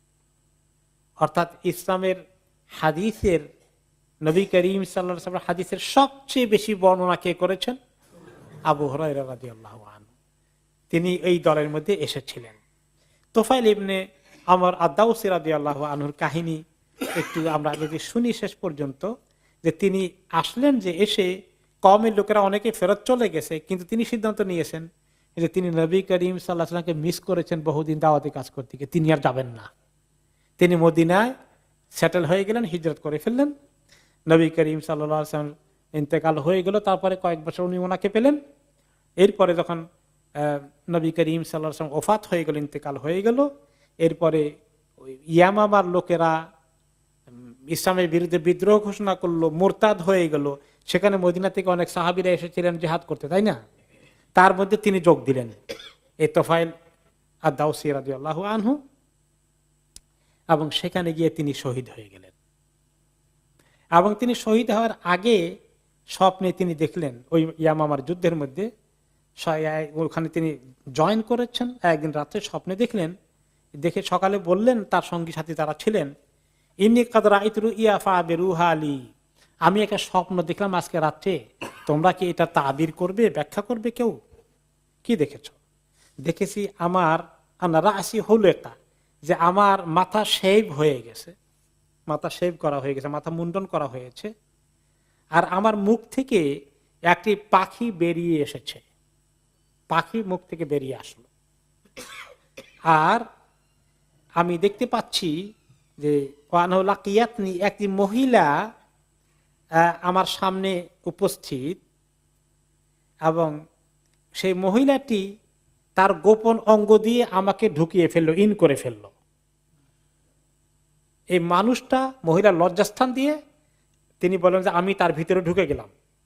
[SPEAKER 1] অর্থাৎ ইসলামের হাদিসের, নবী করিম সাল্লাল্লাহু আলাইহি ওয়াসাল্লাম হাদিসের সবচেয়ে বেশি বর্ণনা কে করেছেন? আবু হুরায়রা রাদিয়াল্লাহু আনহু। তিনি এই দলের মধ্যে এসেছিলেন। তোফাইল ইবনে আমর আদ-দাউসী রাদিয়াল্লাহু আনহুর কাহিনী একটু আমরা যদি শুনি শেষ পর্যন্ত, যে তিনি আসলেন, যে এসে কওমের লোকেরা অনেকে ফেরত চলে গেছে, কিন্তু তিনি সিদ্ধান্ত নিয়েছেন যে তিনি নবী করিম সাল্লাল্লাহু আলাইহি ওয়াসাল্লামকে মিস করেছেন বহুদিন দাওয়াতি কাজ করতে গিয়ে, তিনি আর যাবেন না। তিনি মদিনায় সেটেল হয়ে গেলেন, হিজরত করে ফেললেন। নবী করিম সাল্লাল্লাহু আলাইহি ওয়াসাল্লাম ইন্তেকাল হয়ে গেল, তারপরে কয়েক বছর উনি ওনাকে পেলেন। এরপরে যখন নবী করিম সাল্লাল্লাহু আলাইহি ওয়াসাল্লাম ওফাত হয়ে গেল, ইন্তেকাল হয়ে গেল, এরপরে ইয়ামামার লোকেরা ইসলামের বিরুদ্ধে বিদ্রোহ ঘোষণা করলো, মুরতাদ হয়ে গেল। সেখানে মদিনা থেকে অনেক সাহাবীরা এসেছিলেন জিহাদ করতে, তাই না? তার মধ্যে তিনি যোগ দিলেন, এই তোফাইল আদ-দাউসী রাদিয়াল্লাহু আনহু, এবং সেখানে গিয়ে তিনি শহীদ হয়ে গেলেন। এবং তিনি শহীদ হওয়ার আগে স্বপ্নে তিনি দেখলেন, ওই ইয়ামামার যুদ্ধের মধ্যে ওখানে তিনি জয়েন করেছেন। একদিন রাত্রে স্বপ্নে দেখলেন, দেখে সকালে বললেন তার সঙ্গী সাথী তারা ছিলেন, ইন্নী কাদ রাআইতু রুইয়া ফাবিরুহা লি, আমি একটা স্বপ্ন দেখলাম আজকে রাত্রে, তোমরা কি এটা তাবির করবে, ব্যাখ্যা করবে কেউ? কি দেখেছ? দেখেছি আমার আনা রাসি হুলাকা, যে আমার মাথা শেভ হয়ে গেছে, মাথা শেভ করা হয়ে গেছে, মাথা মুন্ডন করা হয়েছে, আর আমার মুখ থেকে একটি পাখি বেরিয়ে এসেছে, পাখি মুখ থেকে বেরিয়ে আসলো। আর আমি দেখতে পাচ্ছি যে ওয়ানহুলাকিয়াতনি, একটি মহিলা আমার সামনে উপস্থিত, এবং সেই মহিলাটি তার গোপন অঙ্গ দিয়ে আমাকে ঢুকিয়ে ফেললো, ইন করে ফেললো। এই মানুষটা মহিলার লজ্জাস্থান দিয়ে তিনি বলেন যে আমি তার ভিতরে ঢুকে গেলাম।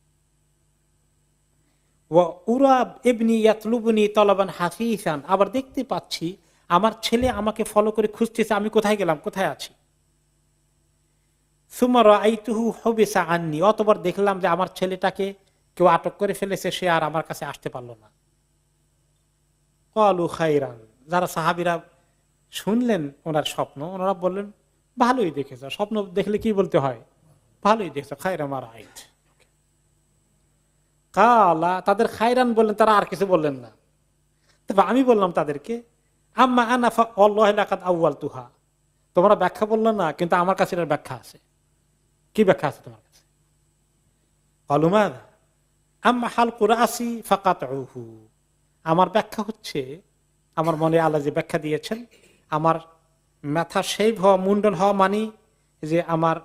[SPEAKER 1] উরাব ইবনি ইয়াতলুবনি তলবান হাফিসান, আবার দেখতে পাচ্ছি আমার ছেলে আমাকে ফলো করে খুঁজতেছে, আমি কোথায় গেলাম, কোথায় আছি। সুমার আইতুহু হুবিসা আননি, অতবার দেখলাম যে আমার ছেলেটাকে কেউ আটক করে ফেলেছে, সে আর আমার কাছে আসতে পারলো না। ক্বালু খাইরান, যারা সাহাবীরা শুনলেন ওনার স্বপ্ন, ওনারা বললেন ভালোই দেখেছ, স্বপ্ন দেখলে কি বলতে হয়, ভালোই দেখছো, খায়রা মা রাআইত। কালা, তাদের খায়রান বললেন, তারা আর কিছু বললেন না। তবে আমি বললাম তাদেরকে, আম্মা আনা ফাওয়াল্লাহি লাকাদ আউয়ালতুহা, তোমরা ব্যাখ্যা বললে না, কিন্তু আমার কাছে এর ব্যাখ্যা আছে। কি ব্যাখ্যা আছে তোমার কাছে? ক্বালু মাযা? আম্মা হালকু রাসি ফাকাতউহু, আমার ব্যাখ্যা হচ্ছে, আমার মনে আল্লাহ যে ব্যাখ্যা দিয়েছেন, আমার মাথা শেভ হওয়া, মুন্ডন হওয়া মানে যে আমার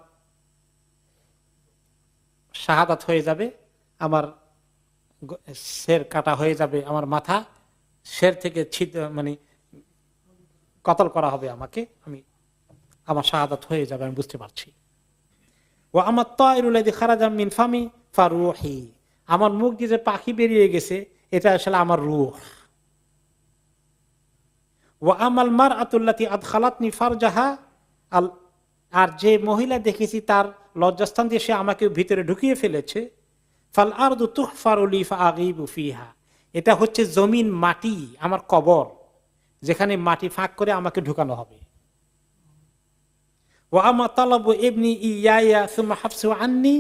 [SPEAKER 1] শাহাদাত হয়ে যাবে, আমার শের কাটা হয়ে যাবে, আমার মাথা শের থেকে ছিদ মানে কতল করা হবে আমাকে, আমি আমার শাহাদাত হয়ে যাবে, আমি বুঝতে পারছি। ও আমার তায়রুল্লাযী খারাজা মিন ফামি ফারুহি, আমার মুখ দিয়ে যে পাখি বেরিয়ে গেছে এটা আসলে আমার রূহ। ওয়া আমাল মারআতুল্লাতী আদখালাতনি ফারজাহা, আর যে মহিলা দেখেছি তার লজ্জাস্থান দিয়ে সে আমাকে ভিতরে ঢুকিয়ে ফেলেছে, ফাল আরদু তুহফারু লি ফাআগীবু ফিহা, এটা হচ্ছে জমিন, মাটি, আমার কবর, যেখানে মাটি ফাঁক করে আমাকে ঢুকানো হবে। ওয়া আমা তালাবু ইবনি ইয়ায়া সুম্মা হাফসু আন্নি,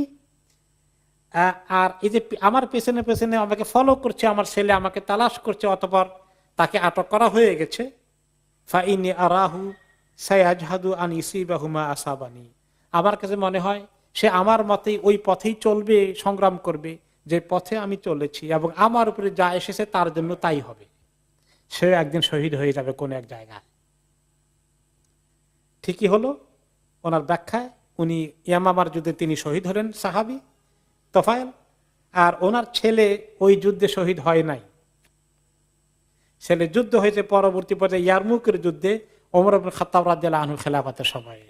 [SPEAKER 1] আর এই যে আমার পেছনে পেছনে আমাকে ফলো করছে, আমার ছেলে আমাকে তালাশ করছে, অতঃপর তাকে আটক করা হয়ে গেছে। ফাইনি আরাহু সায়াজহাদু আন ইসিবাহুমা আসাবানি, আমার কাছে মনে হয় সে আমার মতেই ওই পথেই চলবে, সংগ্রাম করবে যে পথে আমি চলেছি, এবং আমার উপরে যা এসেছে তার জন্য তাই হবে, সে একদিন শহীদ হয়ে যাবে কোন এক জায়গায়। ঠিকই হলো, ওনার ব্যাখ্যায় উনি ইয়ামামার যুদ্ধে তিনি শহীদ হলেন সাহাবী তোফায়েল, আর ওনার ছেলে ওই যুদ্ধে শহীদ হয় নাই। ছেলে যুদ্ধ হয়েছে পরবর্তী পর্যায়ে ইয়ারমুকের যুদ্ধে ওমর ইবনে খাত্তাব রাদিয়াল্লাহু আনহু খেলাফতের সময়ে।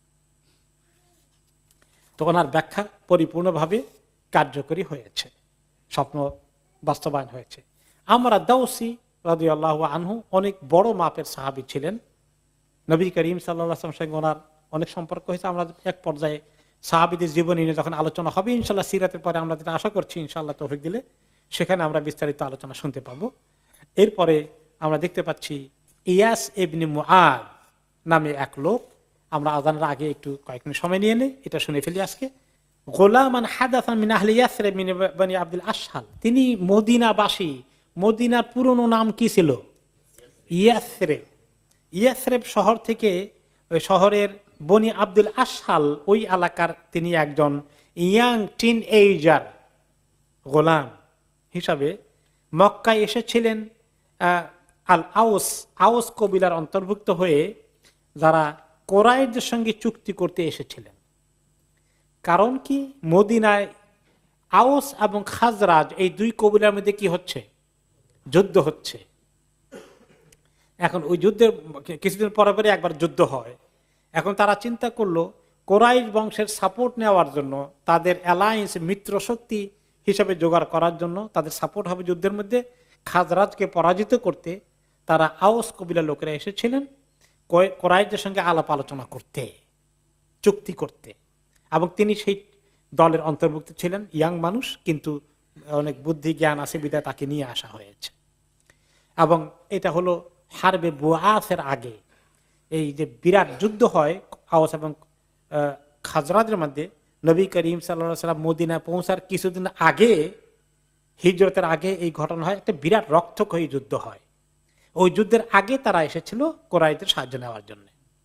[SPEAKER 1] তো ওনার ব্যাখ্যা পরিপূর্ণভাবে কার্যকরী হয়েছে, স্বপ্ন বাস্তবায়ন হয়েছে। আমরা দাউসি রাদিয়াল্লাহু আনহু অনেক বড় মাপের সাহাবী ছিলেন, নবী করিম সাল্লাল্লাহু আলাইহি ওয়াসাল্লামের সঙ্গে ওনার অনেক সম্পর্ক হয়েছে। আমরা এক পর্যায়ে সাহাবীদের জীবনী নিয়ে যখন আলোচনা হবে ইনশাআল্লাহ সিরাতের পরে, আমরা যেটা আশা করছি ইনশাআল্লাহ তৌফিক দিলে, সেখানে আমরা বিস্তারিত আলোচনা শুনতে পাবো। এরপরে আমরা দেখতে পাচ্ছি ইয়াস ইবনে মুআদ নামে এক লোক, আমরা আযানের আগে একটু কয়েক মিনিট সময় নিয়ে নেই, এটা শুনে ফেলি আজকে। গোলামান হাদাসান মিন আহলি ইয়াসরিব মিন বনি আব্দুল আশহাল, তিনি মদিনাবাসী। মদিনার পুরনো নাম কি ছিল? ইয়াসরিব। ইয়াসরিব শহর থেকে, ওই শহরের বনি আব্দুল আশহাল ওই এলাকার তিনি একজন ইয়াং টিন এইজার গোলাম হিসাবে মক্কায় এসেছিলেন। আল আউস, আউস কবিলার অন্তর্ভুক্ত হয়ে যারা কোরাইশদের সঙ্গে চুক্তি করতে এসেছিলেন। কারণ কি, মদিনায় আউস এবং খাজরাজ এই দুই কবিলার মধ্যে কি হচ্ছে? যুদ্ধ হচ্ছে। এখন ওই যুদ্ধের কিছুদিন পরে পরে একবার যুদ্ধ হয়। এখন তারা চিন্তা করলো কোরাইশ বংশের সাপোর্ট নেওয়ার জন্য, তাদের অ্যালায়েন্স, মিত্র শক্তি হিসাবে জোগাড় করার জন্য, তাদের সাপোর্ট হবে যুদ্ধের মধ্যে, খাজরাজকে পরাজিত করতে তারা আউস কবিলার লোকেরা এসেছিলেন কোরাইশদের সঙ্গে আলাপ আলোচনা করতে, চুক্তি করতে। এবং তিনি সেই দলের অন্তর্ভুক্ত ছিলেন, ইয়াং মানুষ, কিন্তু অনেক বুদ্ধি জ্ঞান আছে বিধায় তাকে নিয়ে আসা হয়েছে। এবং এটা হলো হারবে বুআসের আগে, এই যে বিরাট যুদ্ধ হয় আওস এবং খাজরাজের মধ্যে, নবী করিম সাল্লাল্লাহু আলাইহি ওয়াসাল্লাম মদিনায় পৌঁছার কিছুদিন আগে, হিজরতের আগে এই ঘটনা হয়, একটা বিরাট রক্তক্ষয়ী যুদ্ধ হয়। ওই যুদ্ধের আগে তারা এসেছিল কোরাইশদের সাহায্য নেওয়ার জন্য।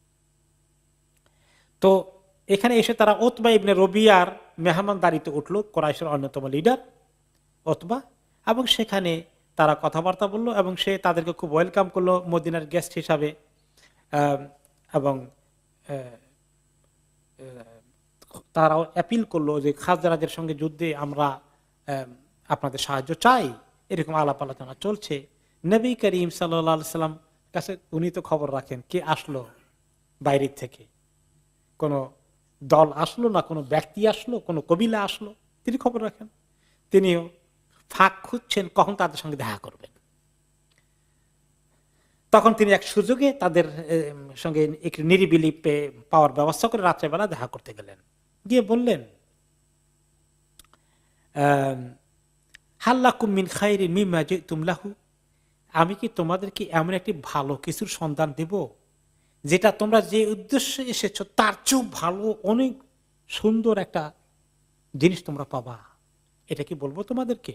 [SPEAKER 1] তো এখানে এসে তারা উতবা ইবনে রবিয়ার মেহমানদারিতে উঠলো, কোরাইশের অন্যতম লিডার উতবা, এবং সেখানে তারা কথাবার্তা বললো এবং সে তাদেরকে খুব ওয়েলকাম করলো মদিনার গেস্ট হিসাবে। এবং তারাও অ্যাপিল করলো যে খাজরাজের সঙ্গে যুদ্ধে আমরা আপনাদের সাহায্য চাই, এরকম আলাপ আলোচনা চলছে। নবী করিম সাল্লাল্লাহু আলাইহি সাল্লাম কাছে উনি তো খবর রাখেন কে আসলো বাইরের থেকে, কোনো দল আসলো না কোনো ব্যক্তি আসলো, কোনো কবিলা আসলো, তিনি খবর রাখেন। তিনিও ফাঁক খুঁজছেন কখন তাদের সঙ্গে দেখা করবেন। তখন তিনি এক সুযোগে তাদের সঙ্গে একটু নিরিবিলি পাওয়ার ব্যবস্থা করে রাত্রেবেলা দেখা করতে গেলেন। গিয়ে বললেন, হাল্লাকুম মিন খাইরিন মিম্মা জিতুম লাহু, আমি কি তোমাদেরকে এমন একটি ভালো কিছুর সন্ধান দেব যেটা তোমরা যে উদ্দেশ্যে এসেছো তার চেয়েও ভালো, অনেক সুন্দর একটা জিনিস তোমরা পাবা, এটা কি বলবো তোমাদেরকে?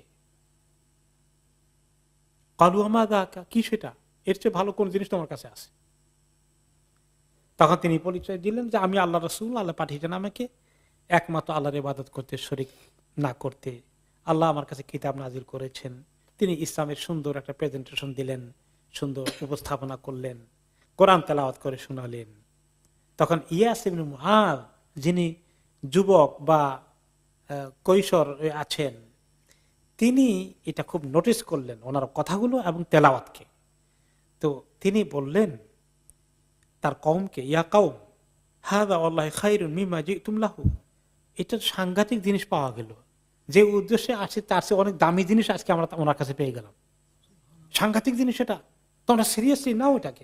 [SPEAKER 1] কালু আমাদা, কি সেটা? এর চেয়ে ভালো কোন জিনিস তোমার কাছে আছে? তখন তিনি পরিচয় দিলেন যে আমি আল্লাহ রাসূল, আল্লাহ পাঠিয়েছেন আমাকে একমাত্র আল্লাহর ইবাদত করতে, শরীক না করতে। আল্লাহ আমার কাছে কিতাব নাজিল করেছেন। তিনি ইসলামের সুন্দর একটা প্রেজেন্টেশন দিলেন, সুন্দর উপস্থাপনা করলেন, কোরআন তেলাওয়াত করে শোনালেন। তখন ইয়াস ইবনে মুআদ, যিনি যুবক বা কৈশোর আছেন, তিনি এটা খুব নোটিস করলেন ওনার কথাগুলো এবং তেলাওয়াতকে। তো তিনি বললেন তার কওমকে, ইয়া কওম হাযা ওয়াল্লাহি খায়রুম মিম্মা জিতুম লাহু, এটা সাংঘাতিক জিনিস পাওয়া গেল, যে উদ্দেশ্যে আসছে তার চেয়ে অনেক দামি জিনিস আজকে আমরা ওনার কাছে পেয়ে গেলাম। সাংঘাতিক জিনিস এটা, তোমরা সিরিয়াসলি নাও এটাকে।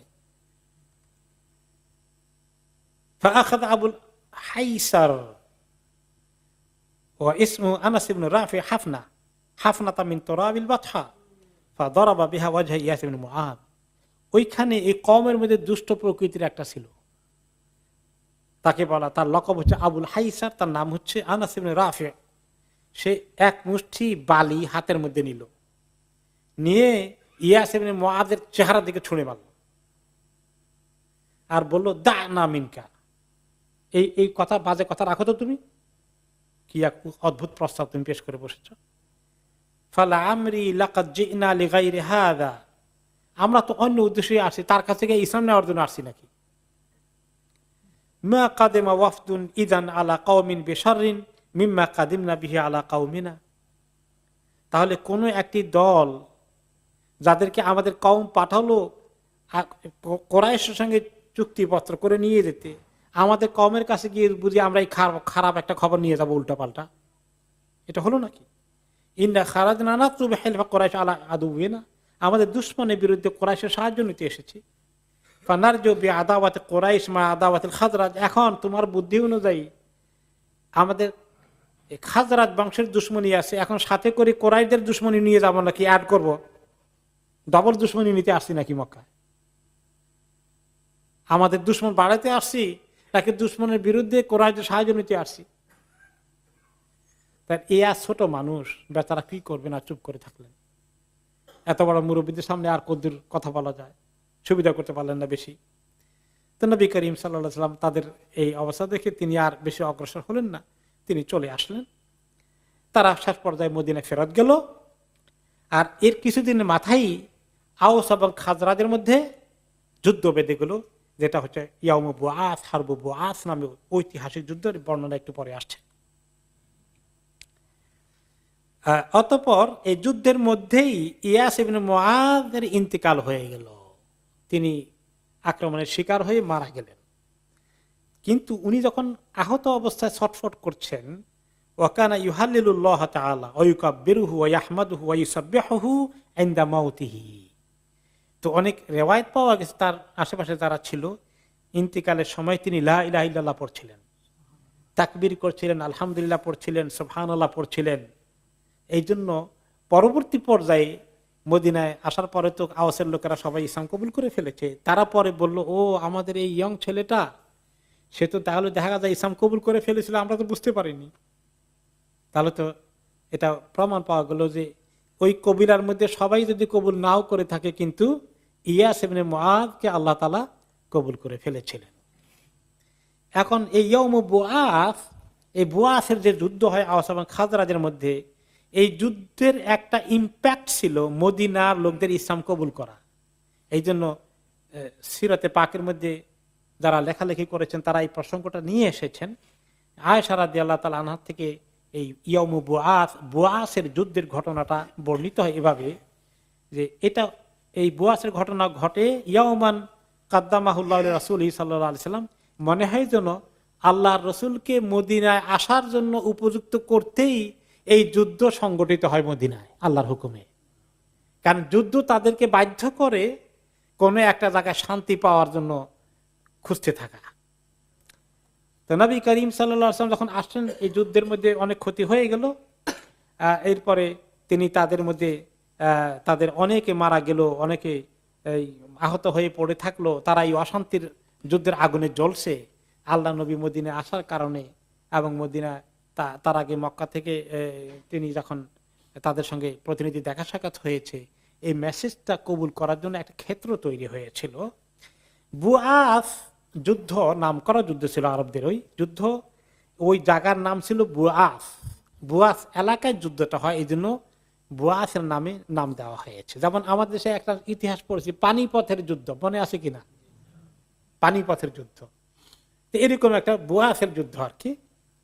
[SPEAKER 1] আবুল হাইসার ও ইসমু আনাস ইবনে রাফি হাফনা হাফনাতা মিন তুরাবিল বাতহা ফাদারাবা বিহা ওয়াজহা ইয়াস ইবনে মুআদ। ওইখানে এই কওমের মধ্যে দুষ্ট প্রকৃতির একটা ছিল, তাকে বলা, তার লকব হচ্ছে আবুল হাইসার, তার নাম হচ্ছে আনাস ইবনে রাফি। সে এক মুষ্টি বালি হাতের মধ্যে নিল, নিয়ে ইয়াস ইবনে মুআদের চেহারার দিকে ছুঁড়ে মারল আর বলল দা না মিনকা, এই এই কথা, বাজে কথা রাখো তো তুমি, কি এক অদ্ভুত প্রস্তাব তুমি পেশ করে বসেছ। ফালা আমরি লাকাদ জিনা লিগাইরি হাদা, আমরা তো অন্য উদ্দেশ্যে আসি, তার কাছে গিয়ে ইসলাম নেওয়ার জন্য আসছি নাকি। মা কাদিমা ওয়াফদুন ইদান আলা কওমিন বিশাররিন মিম্মা কাদিমনা বিহি আলা কওমিনা, তাহলে কোন একটি দল যাদেরকে আমাদের কওম পাঠালো কুরাইশের সঙ্গে চুক্তিপত্র করে নিয়ে যেতে, আমাদের কওমের কাছে গিয়ে বুঝি আমরা এই খারাপ একটা খবর নিয়ে যাবো উল্টা পাল্টা, এটা হলো নাকি। ইন্না খারাজনা নাতলুবু হিলফা কুরাইশ আলা আদুওয়িনা, আমাদের দুশমনের বিরুদ্ধে কুরাইশের সাহায্য নিতে এসেছি। ফানারজু বিআদাওয়াতি কুরাইশ মা আদাওয়াতিল খাজরাজ, এখন তোমার বুদ্ধি অনুযায়ী আমাদের খাজরাজ বংশের দুশমনী আছে, এখন সাথে করে কুরাইশদের দুশমনী নিয়ে যাবো নাকি, অ্যাড করব, ডবল দুশমনী নিতে আসছি নাকি মক্কায়। আমাদের দুশমন বাড়াতে আসছি নাকি দুশমনের বিরুদ্ধে কুরাইশদের সাহায্য নিতে আসছি। তাই এ আর ছোট মানুষ বেচারা কি করবে না, চুপ করে থাকলেন। এত বড় মুরব্বীদের সামনে আর কদ্দুর কথা বলা যায়, সুবিধা করতে পারলেন না বেশি। তো নবী করিম সাল্লাল্লাহু আলাইহি ওয়াসাল্লাম তাদের এই অবস্থা দেখে তিনি আর বেশি অগ্রসর হলেন না, তিনি চলে আসলেন। তারা শেষ পর্যায়ে মদিনায় ফেরত গেল। আর এর কিছুদিনের মাথায় আওস এবং খাজরাজের মধ্যে যুদ্ধ বেঁধে গেল, যেটা হচ্ছে ইয়াউম বুআস, হারব বুআস নামে ঐতিহাসিক যুদ্ধের বর্ণনা একটু পরে আসছে। অতঃপর এই যুদ্ধের মধ্যেই ইয়াস ইবনে মুআদের ইন্তেকাল হয়ে গেল, তিনি আক্রমণের শিকার হয়ে মারা গেলেন। কিন্তু উনি যখন আহত অবস্থায় ছটফট করছেন, ওয়াকানা ইউহাল্লিলুল্লাহ তাআলা ওয়া ইউকাব্বিরুহু ওয়া ইয়াহমাদুহু ওয়া ইউসাব্বিহুহু ইনদা মাউতিহি। তো অনেক রিওয়ায়াত পাওয়া গেছে তার আশেপাশে যারা ছিল, ইন্তেকালের সময় তিনি লা ইলাহা ইল্লাল্লাহ পড়ছিলেন, তাকবীর করছিলেন, আলহামদুলিল্লাহ পড়ছিলেন, সুবহানাল্লাহ পড়ছিলেন। এই জন্য পরবর্তী পর্যায়ে মদিনায় আসার পরে তো আওয়াসের লোকেরা সবাই ইসলাম কবুল করে ফেলেছে। তারা পরে বলল, ও আমাদের এই ইয়ং ছেলেটা, সে তো তাহলে দেখা যায় ইসলাম কবুল করে ফেলেছিল, আমরা তো বুঝতে পারিনি। তাহলে তো এটা প্রমাণ পাওয়া গেল যে ওই কবিলার মধ্যে সবাই যদি কবুল নাও করে থাকে, কিন্তু ইয়াস ইবনে মুআদকে আল্লাহ তাআলা কবুল করে ফেলেছিলেন। এখন এই ইয়াউম বুআস, এই বুআসের যে যুদ্ধ হয় আওস এবং খাজরাজের মধ্যে, এই যুদ্ধের একটা ইম্প্যাক্ট ছিল মদিনার লোকদের ইসলাম কবুল করা। এই জন্য সিরাতে পাকের মধ্যে যারা লেখালেখি করেছেন তারা এই প্রসঙ্গটা নিয়ে এসেছেন। আয়েশা রাদিয়াল্লাহু তাআলা আনহা থেকে এই ইয়াউম বুআস, বুআসের যুদ্ধের ঘটনাটা বর্ণিত হয় এভাবে যে এটা এই বুআসের ঘটনা ঘটে ইয়াউমান কাদ্দামাহুল্লাহ রাসূলি সাল্লাল্লাহু আলাইহি সাল্লাম, মনে হয় যেন আল্লাহর রসুলকে মদিনায় আসার জন্য উপযুক্ত করতেই এই যুদ্ধ সংগঠিত হয় মদিনায় আল্লাহর হুকুমে। কারণ যুদ্ধ তাদেরকে বাধ্য করে কোনো একটা জায়গায় শান্তি পাওয়ার জন্য খুঁজতে থাকা। তো নবী করিম সাল্লাল্লাহু আলাইহি ওয়াসাল্লাম যখন আসলেন, এই যুদ্ধের মধ্যে অনেক ক্ষতি হয়ে গেল। এরপরে তিনি তাদের মধ্যে তাদের অনেকে মারা গেল, অনেকে আহত হয়ে পড়ে থাকলো, তারা এই অশান্তির যুদ্ধের আগুনে জ্বলছে। আল্লাহ নবী মদিনায় আসার কারণে এবং মদিনা তার আগে মক্কা থেকে তিনি যখন তাদের সঙ্গে প্রতিনিধি দেখা সাক্ষাৎ হয়েছে, এই মেসেজটা কবুল করার জন্য একটা ক্ষেত্র তৈরি হয়েছিল। বুআস যুদ্ধ নাম করা যুদ্ধ ছিল আরবদের, ওই যুদ্ধ ওই জায়গার নাম ছিল বুআস। বুআস এলাকায় যুদ্ধটা হয়, এই জন্য বুআসের নামে নাম দেওয়া হয়েছে। যেমন আমাদের দেশে একটা ইতিহাস পড়েছি পানিপথের যুদ্ধ, মনে আছে কিনা? পানিপথের যুদ্ধ, তো এরকম একটা বুআসের যুদ্ধ আর কি।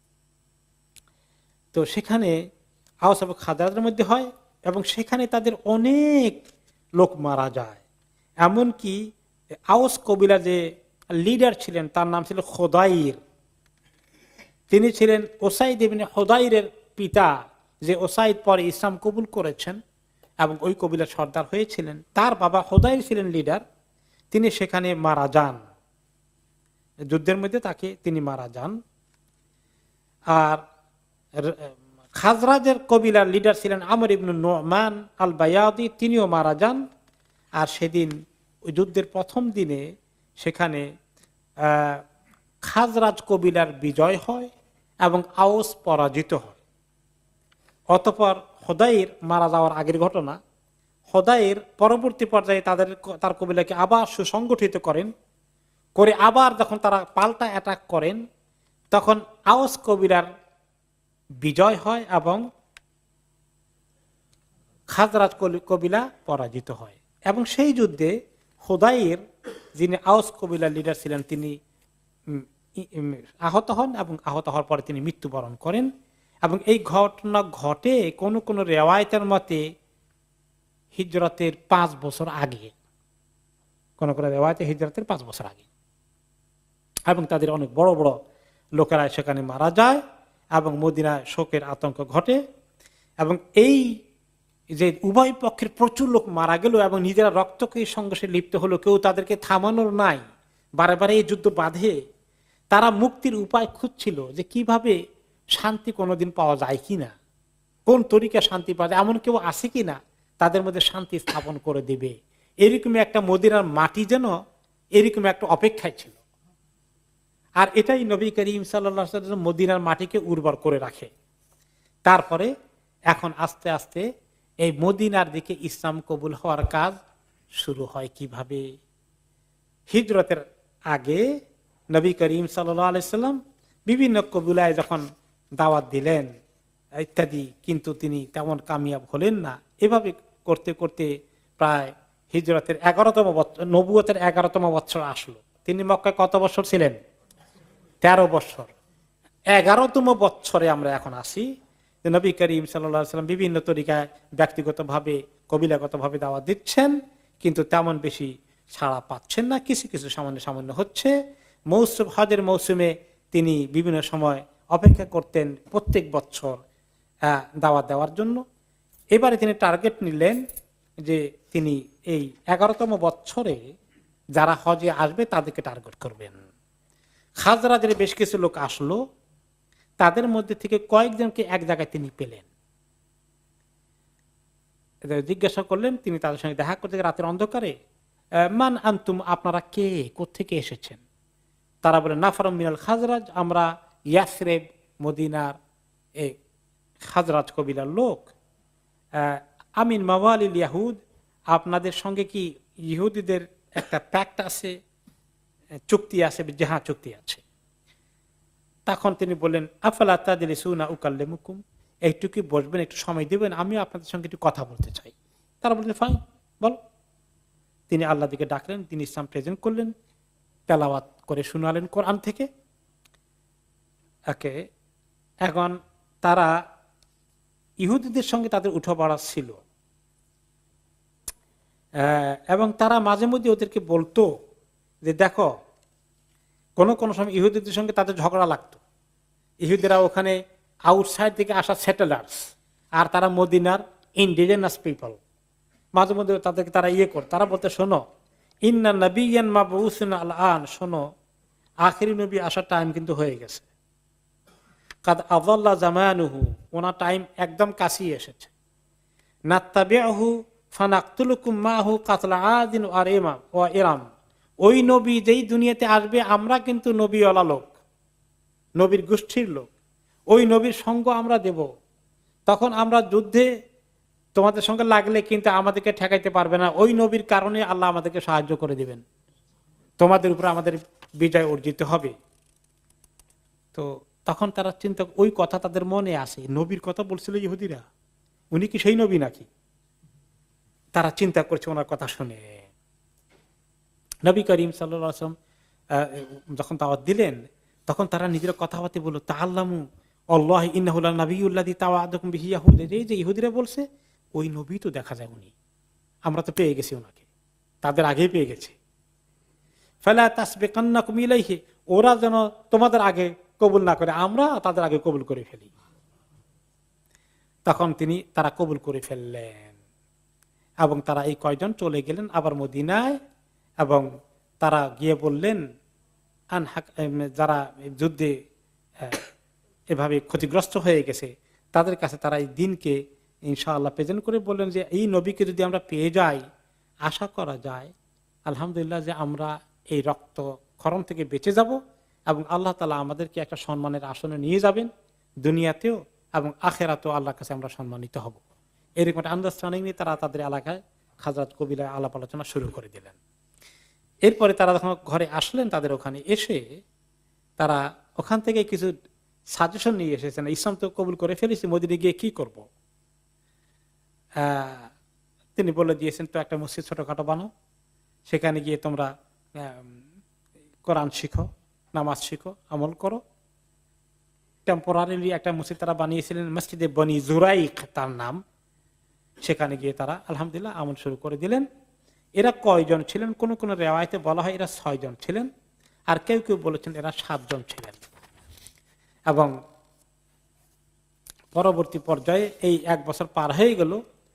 [SPEAKER 1] তো সেখানে আওস এবং খাজরাজের মধ্যে হয় এবং সেখানে তাদের অনেক লোক মারা যায়। এমনকি আওস কবিলা যে লিডার ছিলেন তার নাম ছিল খোদাইর, তিনি ছিলেন ওসাইদ ইবনে হুদাইরের পিতা যে ওসাইদ পরে ইসলাম কবুল করেছেন এবং ওই কবিলার সর্দার হয়েছিলেন, তার বাবা হুদাইর ছিলেন লিডার, তিনি সেখানে মারা যান, যুদ্ধের মধ্যে তাকে তিনি মারা যান। আর খাজরাজের কবিলার লিডার ছিলেন আমর ইবনে নুমান আল বায়াদি, তিনিও মারা যান। আর সেদিন ওই যুদ্ধের প্রথম দিনে সেখানে খাজরাজ কবিলার বিজয় হয় এবং আওস পরাজিত হয়। অতঃপর হুদাইর মারা যাওয়ার আগের ঘটনা, হুদাইর পরবর্তী পর্যায়ে তাদের তার কবিলাকে আবার সুসংগঠিত করেন, করে আবার যখন তারা পাল্টা অ্যাটাক করেন তখন আওস কবিলার বিজয় হয় এবং খাজরাজ কবিলা পরাজিত হয়। এবং সেই যুদ্ধে হুদাইর, যিনি আওস কবিলার লিডার ছিলেন, তিনি আহত হন এবং আহত হওয়ার পরে তিনি মৃত্যুবরণ করেন। এবং এই ঘটনা ঘটে কোন কোন রেওয়ায়তের মতে হিজরতের পাঁচ বছর আগে, কোন কোন রেওয়ায়তে হিজরতের পাঁচ বছর আগে। এবং তাদের অনেক বড় বড় লোকেরা সেখানে মারা যায় এবং মদিনায় শোকের আতঙ্ক ঘটে। এবং এই যে উভয় পক্ষের প্রচুর লোক মারা গেল এবং নিজেরা রক্তকে সংঘর্ষে লিপ্ত হলো, কেউ তাদেরকে থামানোর নাই, বারে বারে এই যুদ্ধ বাঁধে। তারা মুক্তির উপায় খুঁজছিল যে কিভাবে শান্তি কোনোদিন পাওয়া যায় কিনা, কোন তরিকা শান্তি পাওয়া যায়, এমন কেউ আছে কিনা তাদের মধ্যে শান্তি স্থাপন করে দেবে। এরকম একটা মদিনার মাটি যেন এরকম একটা অপেক্ষায় ছিল। আর এটাই নবী করিম সাল্লাল্লাহু আলাইহি ওয়াসাল্লাম মদিনার মাটিকে উর্বর করে রাখে। তারপরে এখন আস্তে আস্তে এই মদিনার দিকে ইসলাম কবুল হওয়ার কাজ শুরু হয় কিভাবে। হিজরতের আগে নবী করিম সাল্লাল্লাহু আলাইহি ওয়াসাল্লাম বিভিন্ন কবিলায় যখন দাওয়াত দিলেন ইত্যাদি, কিন্তু তিনি তেমন কামিয়াব হলেন না। এভাবে করতে করতে প্রায় হিজরতের এগারোতম বছর, নবুয়তের এগারোতম বছর আসলো। তিনি মক্কায় কত বছর ছিলেন? তেরো বছর। এগারোতম বছরে আমরা এখন আসি যে নবী করিম সাল্লাল্লাহু আলাইহি ওয়াসাল্লাম বিভিন্ন তরিকায় ব্যক্তিগতভাবে কবিলাগতভাবে দাওয়াত দিচ্ছেন, কিন্তু তেমন বেশি ছাড়া পাচ্ছেন না, কিছু কিছু সামান্য সামান্য হচ্ছে। মৌসুম হজের মৌসুমে তিনি বিভিন্ন সময় অপেক্ষা করতেন প্রত্যেক বছর দাওয়াত দেওয়ার জন্য। এবারে তিনি টার্গেট নিলেন যে তিনি এই এগারোতম বছরে যারা হজে আসবে তাদেরকে টার্গেট করবেন। খাজরাজের বেশ কিছু লোক আসলো, তাদের মধ্যে থেকে কয়েকজনকে এক জায়গায় তিনি পেলেন, জিজ্ঞাসা করলেন। তিনি তাদের সঙ্গে দেখা করতে রাতের অন্ধকারে, মান আনতুম, আপনারা কে, কোত্থেকে এসেছেন? তারা বলেন নাফারুম মিনাল খাজরাজ, আমরা ইয়াসরিব মদিনার এই খাজরাজ কবিলার লোক। আমিন মাওয়ালিল ইয়াহুদ, আপনাদের সঙ্গে কি ইহুদিদের একটা প্যাক্ট আছে, চুক্তি আছে? যাহা চুক্তি আছে। তখন তিনি বললেন আফালা তাজলিসুনা উকাল্লিমুকুম, একটু কি বসবেন, একটু সময় দেবেন, আমিও আপনাদের সঙ্গে একটু কথা বলতে চাই। তারা বললেন ফাইন, বলো। তিনি আল্লাহ দিকে ডাকলেন, তিনি ইসলাম প্রেজেন্ট করলেন, তেলাওয়াত করে শোনালেন কোরআন থেকে। একে এখন তারা ইহুদিদের সঙ্গে তাদের উঠা পড়া ছিল এবং তারা মাঝে মধ্যে ওদেরকে বলতো যে দেখো, কোনো কোনো সময় ইহুদিদের সঙ্গে তাদের ঝগড়া লাগতো। ইহুদিরা ওখানে আউটসাইড থেকে আসা সেটেলার্স, আর তারা মদিনার ইন্ডিজেনাস পিপল। মাঝে মধ্যে তাদেরকে তারা ইয়ে করত, তারা বলতে শোনো ইন্না নবিয়ান মাবউসুন আল আন, শোনো আখিরি নবী আসার টাইম কিন্তু হয়ে গেছে। কাদ আযাল্লা জামানুহু, ওনার টাইম একদম কাছেই এসেছে। নাত্তাবিউহু ফানাকতুলুকুম মাহু কাতলা আদিন ওয়া ইরাম ওয়া ইরাম, ওই নবী যেই দুনিয়াতে আসবে আমরা কিন্তু নবীওয়ালা লোক, নবীর গোষ্ঠীর লোক, ওই নবীর সঙ্গ আমরা দেব। তখন আমরা যুদ্ধে তোমাদের সঙ্গে লাগলে কিন্তু আমাদেরকে ঠেকাইতে পারবে না, ওই নবীর কারণে আল্লাহ আমাদেরকে সাহায্য করে দিবেন, তোমাদের উপর আমাদের বিজয় অর্জিত হবে। তো তখন তারা চিন্তা, ওই কথা তাদের মনে আসে, নবীর কথা বলছিল ইহুদিরা, উনি কি সেই নবী নাকি? তারা চিন্তা করছে ওনার কথা শুনে। নবী করিম সাল্লাল্লাহু আলাইহি ওয়াসাল্লাম যখন দাওয়াত দিলেন তখন তারা নিজেরা কথাবার্তা বলল, তাআল্লামু আল্লাহ ইন্নাহু লানাবিয়্যুল্লাযী তাওয়াআদাকুম বিহি ইয়াহুদ, এই যে ইহুদিরা বলছে ওই নবী তো দেখা যায় উনি, আমরা তো পেয়ে গেছি ওনাকে, তাদের আগেই পেয়ে গেছে। ফালা তাসবিকান্নাকুম ইলাইহি, ওরা যেন তোমাদের আগে কবুল না করে, আমরা তাদের আগে কবুল করে ফেলি। তখন তিনি তারা কবুল করে ফেললেন এবং তারা এই কয়জন চলে গেলেন আবার মদিনায় এবং তারা গিয়ে বললেন আন যারা যুদ্ধে এভাবে ক্ষতিগ্রস্ত হয়ে গেছে তাদের কাছে তারা এই দিনকে ইনশাআল্লাহ প্রেজেন্ট করে বললেন যে এই নবীকে যদি আমরা পেয়ে যাই, আশা করা যায় আলহামদুলিল্লাহ যে আমরা এই রক্ত ক্ষরণ থেকে বেঁচে যাব এবং আল্লাহ তাআলা আমাদেরকে একটা সম্মানের আসনে নিয়ে যাবেন দুনিয়াতেও এবং আখেরাতেও আল্লাহর কাছে আমরা সম্মানিত হব। এরকম একটা আন্ডারস্ট্যান্ডিং নিয়ে তারা তাদের এলাকায় খাজরাত কবিলায় আলাপ আলোচনা শুরু করে দিলেন। এরপরে তারা যখন ঘরে আসলেন তাদের ওখানে এসে তারা ওখান থেকে কিছু সাজেশন নিয়ে এসেছেন। ইসলাম তো কবুল করে ফেলেছি, মদিনে গিয়ে কি করব? তিনি বলে দিয়েছেন তো একটা মসজিদ ছোটখাটো বানাও, সেখানে গিয়ে তোমরা কোরআন শিখো, নামাজ শিখো, আমল করো। টেম্পোরারিলি একটা মসজিদ তারা বানিয়েছিলেন, মসজিদে বনি জুরাইক তার নাম। সেখানে গিয়ে তারা আলহামদুলিল্লাহ আমল শুরু করে দিলেন। এরা কয়জন ছিলেন? কোন কোন রেওয়ায়েতে বলা হয় এরা ছয় জন ছিলেন, আর কেউ কেউ বলেছেন এরা সাতজন ছিলেন। এবং পরবর্তী পর্যায়ে এই এক বছর পার হয়ে গেল।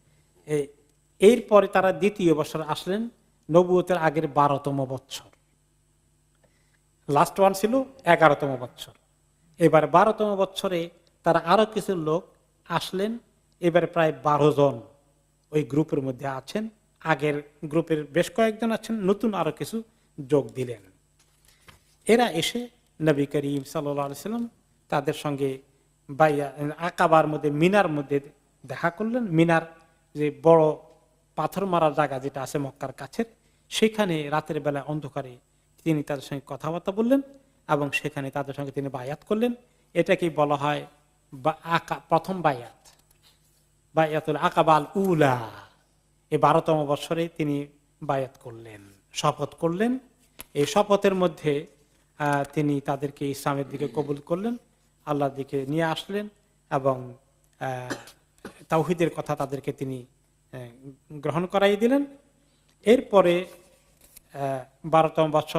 [SPEAKER 1] এরপরে তারা দ্বিতীয় বছর আসলেন, নবুয়তের আগের বারোতম বৎসর। লাস্ট ওয়ান ছিল এগারোতম বৎসর। এবার বারোতম বৎসরে তারা আরো কিছু লোক আসলেন। এবারে প্রায় বারো জন ওই গ্রুপের মধ্যে আছেন। আগের গ্রুপের বেশ কয়েকজন আছেন, নতুন আরো কিছু যোগ দিলেন। এরা এসে নবী করিম সাল্লাল্লাহু আলাইহি সাল্লাম তাদের সঙ্গে বাইয়া আকাবার মধ্যে মিনার মধ্যে দেখা করলেন। মিনার যে বড় পাথর মারা জায়গা যেটা আছে মক্কার কাছের, সেখানে রাতের বেলায় অন্ধকারে তিনি তাদের সঙ্গে কথাবার্তা বললেন এবং সেখানে তাদের সঙ্গে তিনি বায়াত করলেন। এটাকেই বলা হয় প্রথম বায়াত, বায়াতুল আকাবাল উলা। এই বারোতম বছরে তিনি বায়াত করলেন, শপথ করলেন। এই শপথের মধ্যে তিনি তাদেরকে ইসলামের দিকে কবুল করলেন, আল্লাহর দিকে নিয়ে আসলেন এবং তাওহীদের কথা তাদেরকে তিনি গ্রহণ করাই দিলেন। এরপরে বারোতম বছর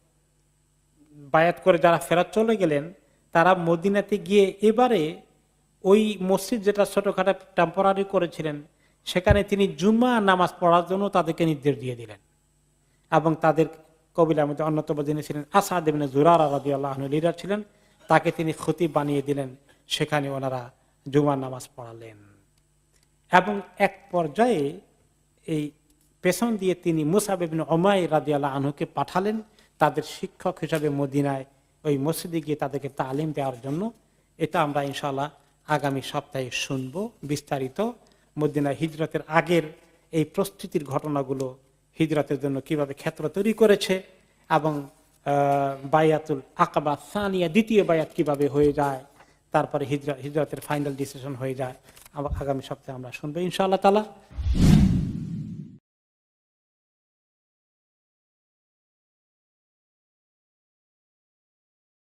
[SPEAKER 1] বায়াত করে যারা ফেরত চলে গেলেন, তারা মদিনাতে গিয়ে এবারে ওই মসজিদ যেটা ছোটখাটো টেম্পোরারি করেছিলেন, সেখানে তিনি জুমা নামাজ পড়ার জন্য তাদেরকে নির্দেশ দিয়ে দিলেন। এবং তাদের কবিলার মধ্যে অন্যতম যিনি ছিলেন আসাদ ইবনে জুরারা রাদিয়াল্লাহু আনহু লিডার ছিলেন, তাকে তিনি খতিব বানিয়ে দিলেন। সেখানে ওনারা জুমার নামাজ পড়ালেন এবং এক পর্যায়ে এই পেছন দিয়ে তিনি মুসআব ইবনে উমাইর রাদিয়াল্লাহু আনহুকে পাঠালেন তাদের শিক্ষক হিসাবে মদিনায় ওই মসজিদে গিয়ে তাদেরকে তালিম দেওয়ার জন্য। এটা আমরা ইনশাআল্লাহ আগামী সপ্তাহে শুনবো বিস্তারিত। মদিনায় হিজরতের আগের এই প্রস্তুতির ঘটনাগুলো, হিজরতের জন্য কিভাবে ক্ষেত্র তৈরি করেছে এবং বায়াতুল আকাবা সানিয়া দ্বিতীয় বায়াত কিভাবে হয়ে যায়, তারপরে হিজরতের ফাইনাল ডিসিশন হয়ে যায়, আগামী সপ্তাহে আমরা শুনবো ইনশাআল্লাহ তাআলা।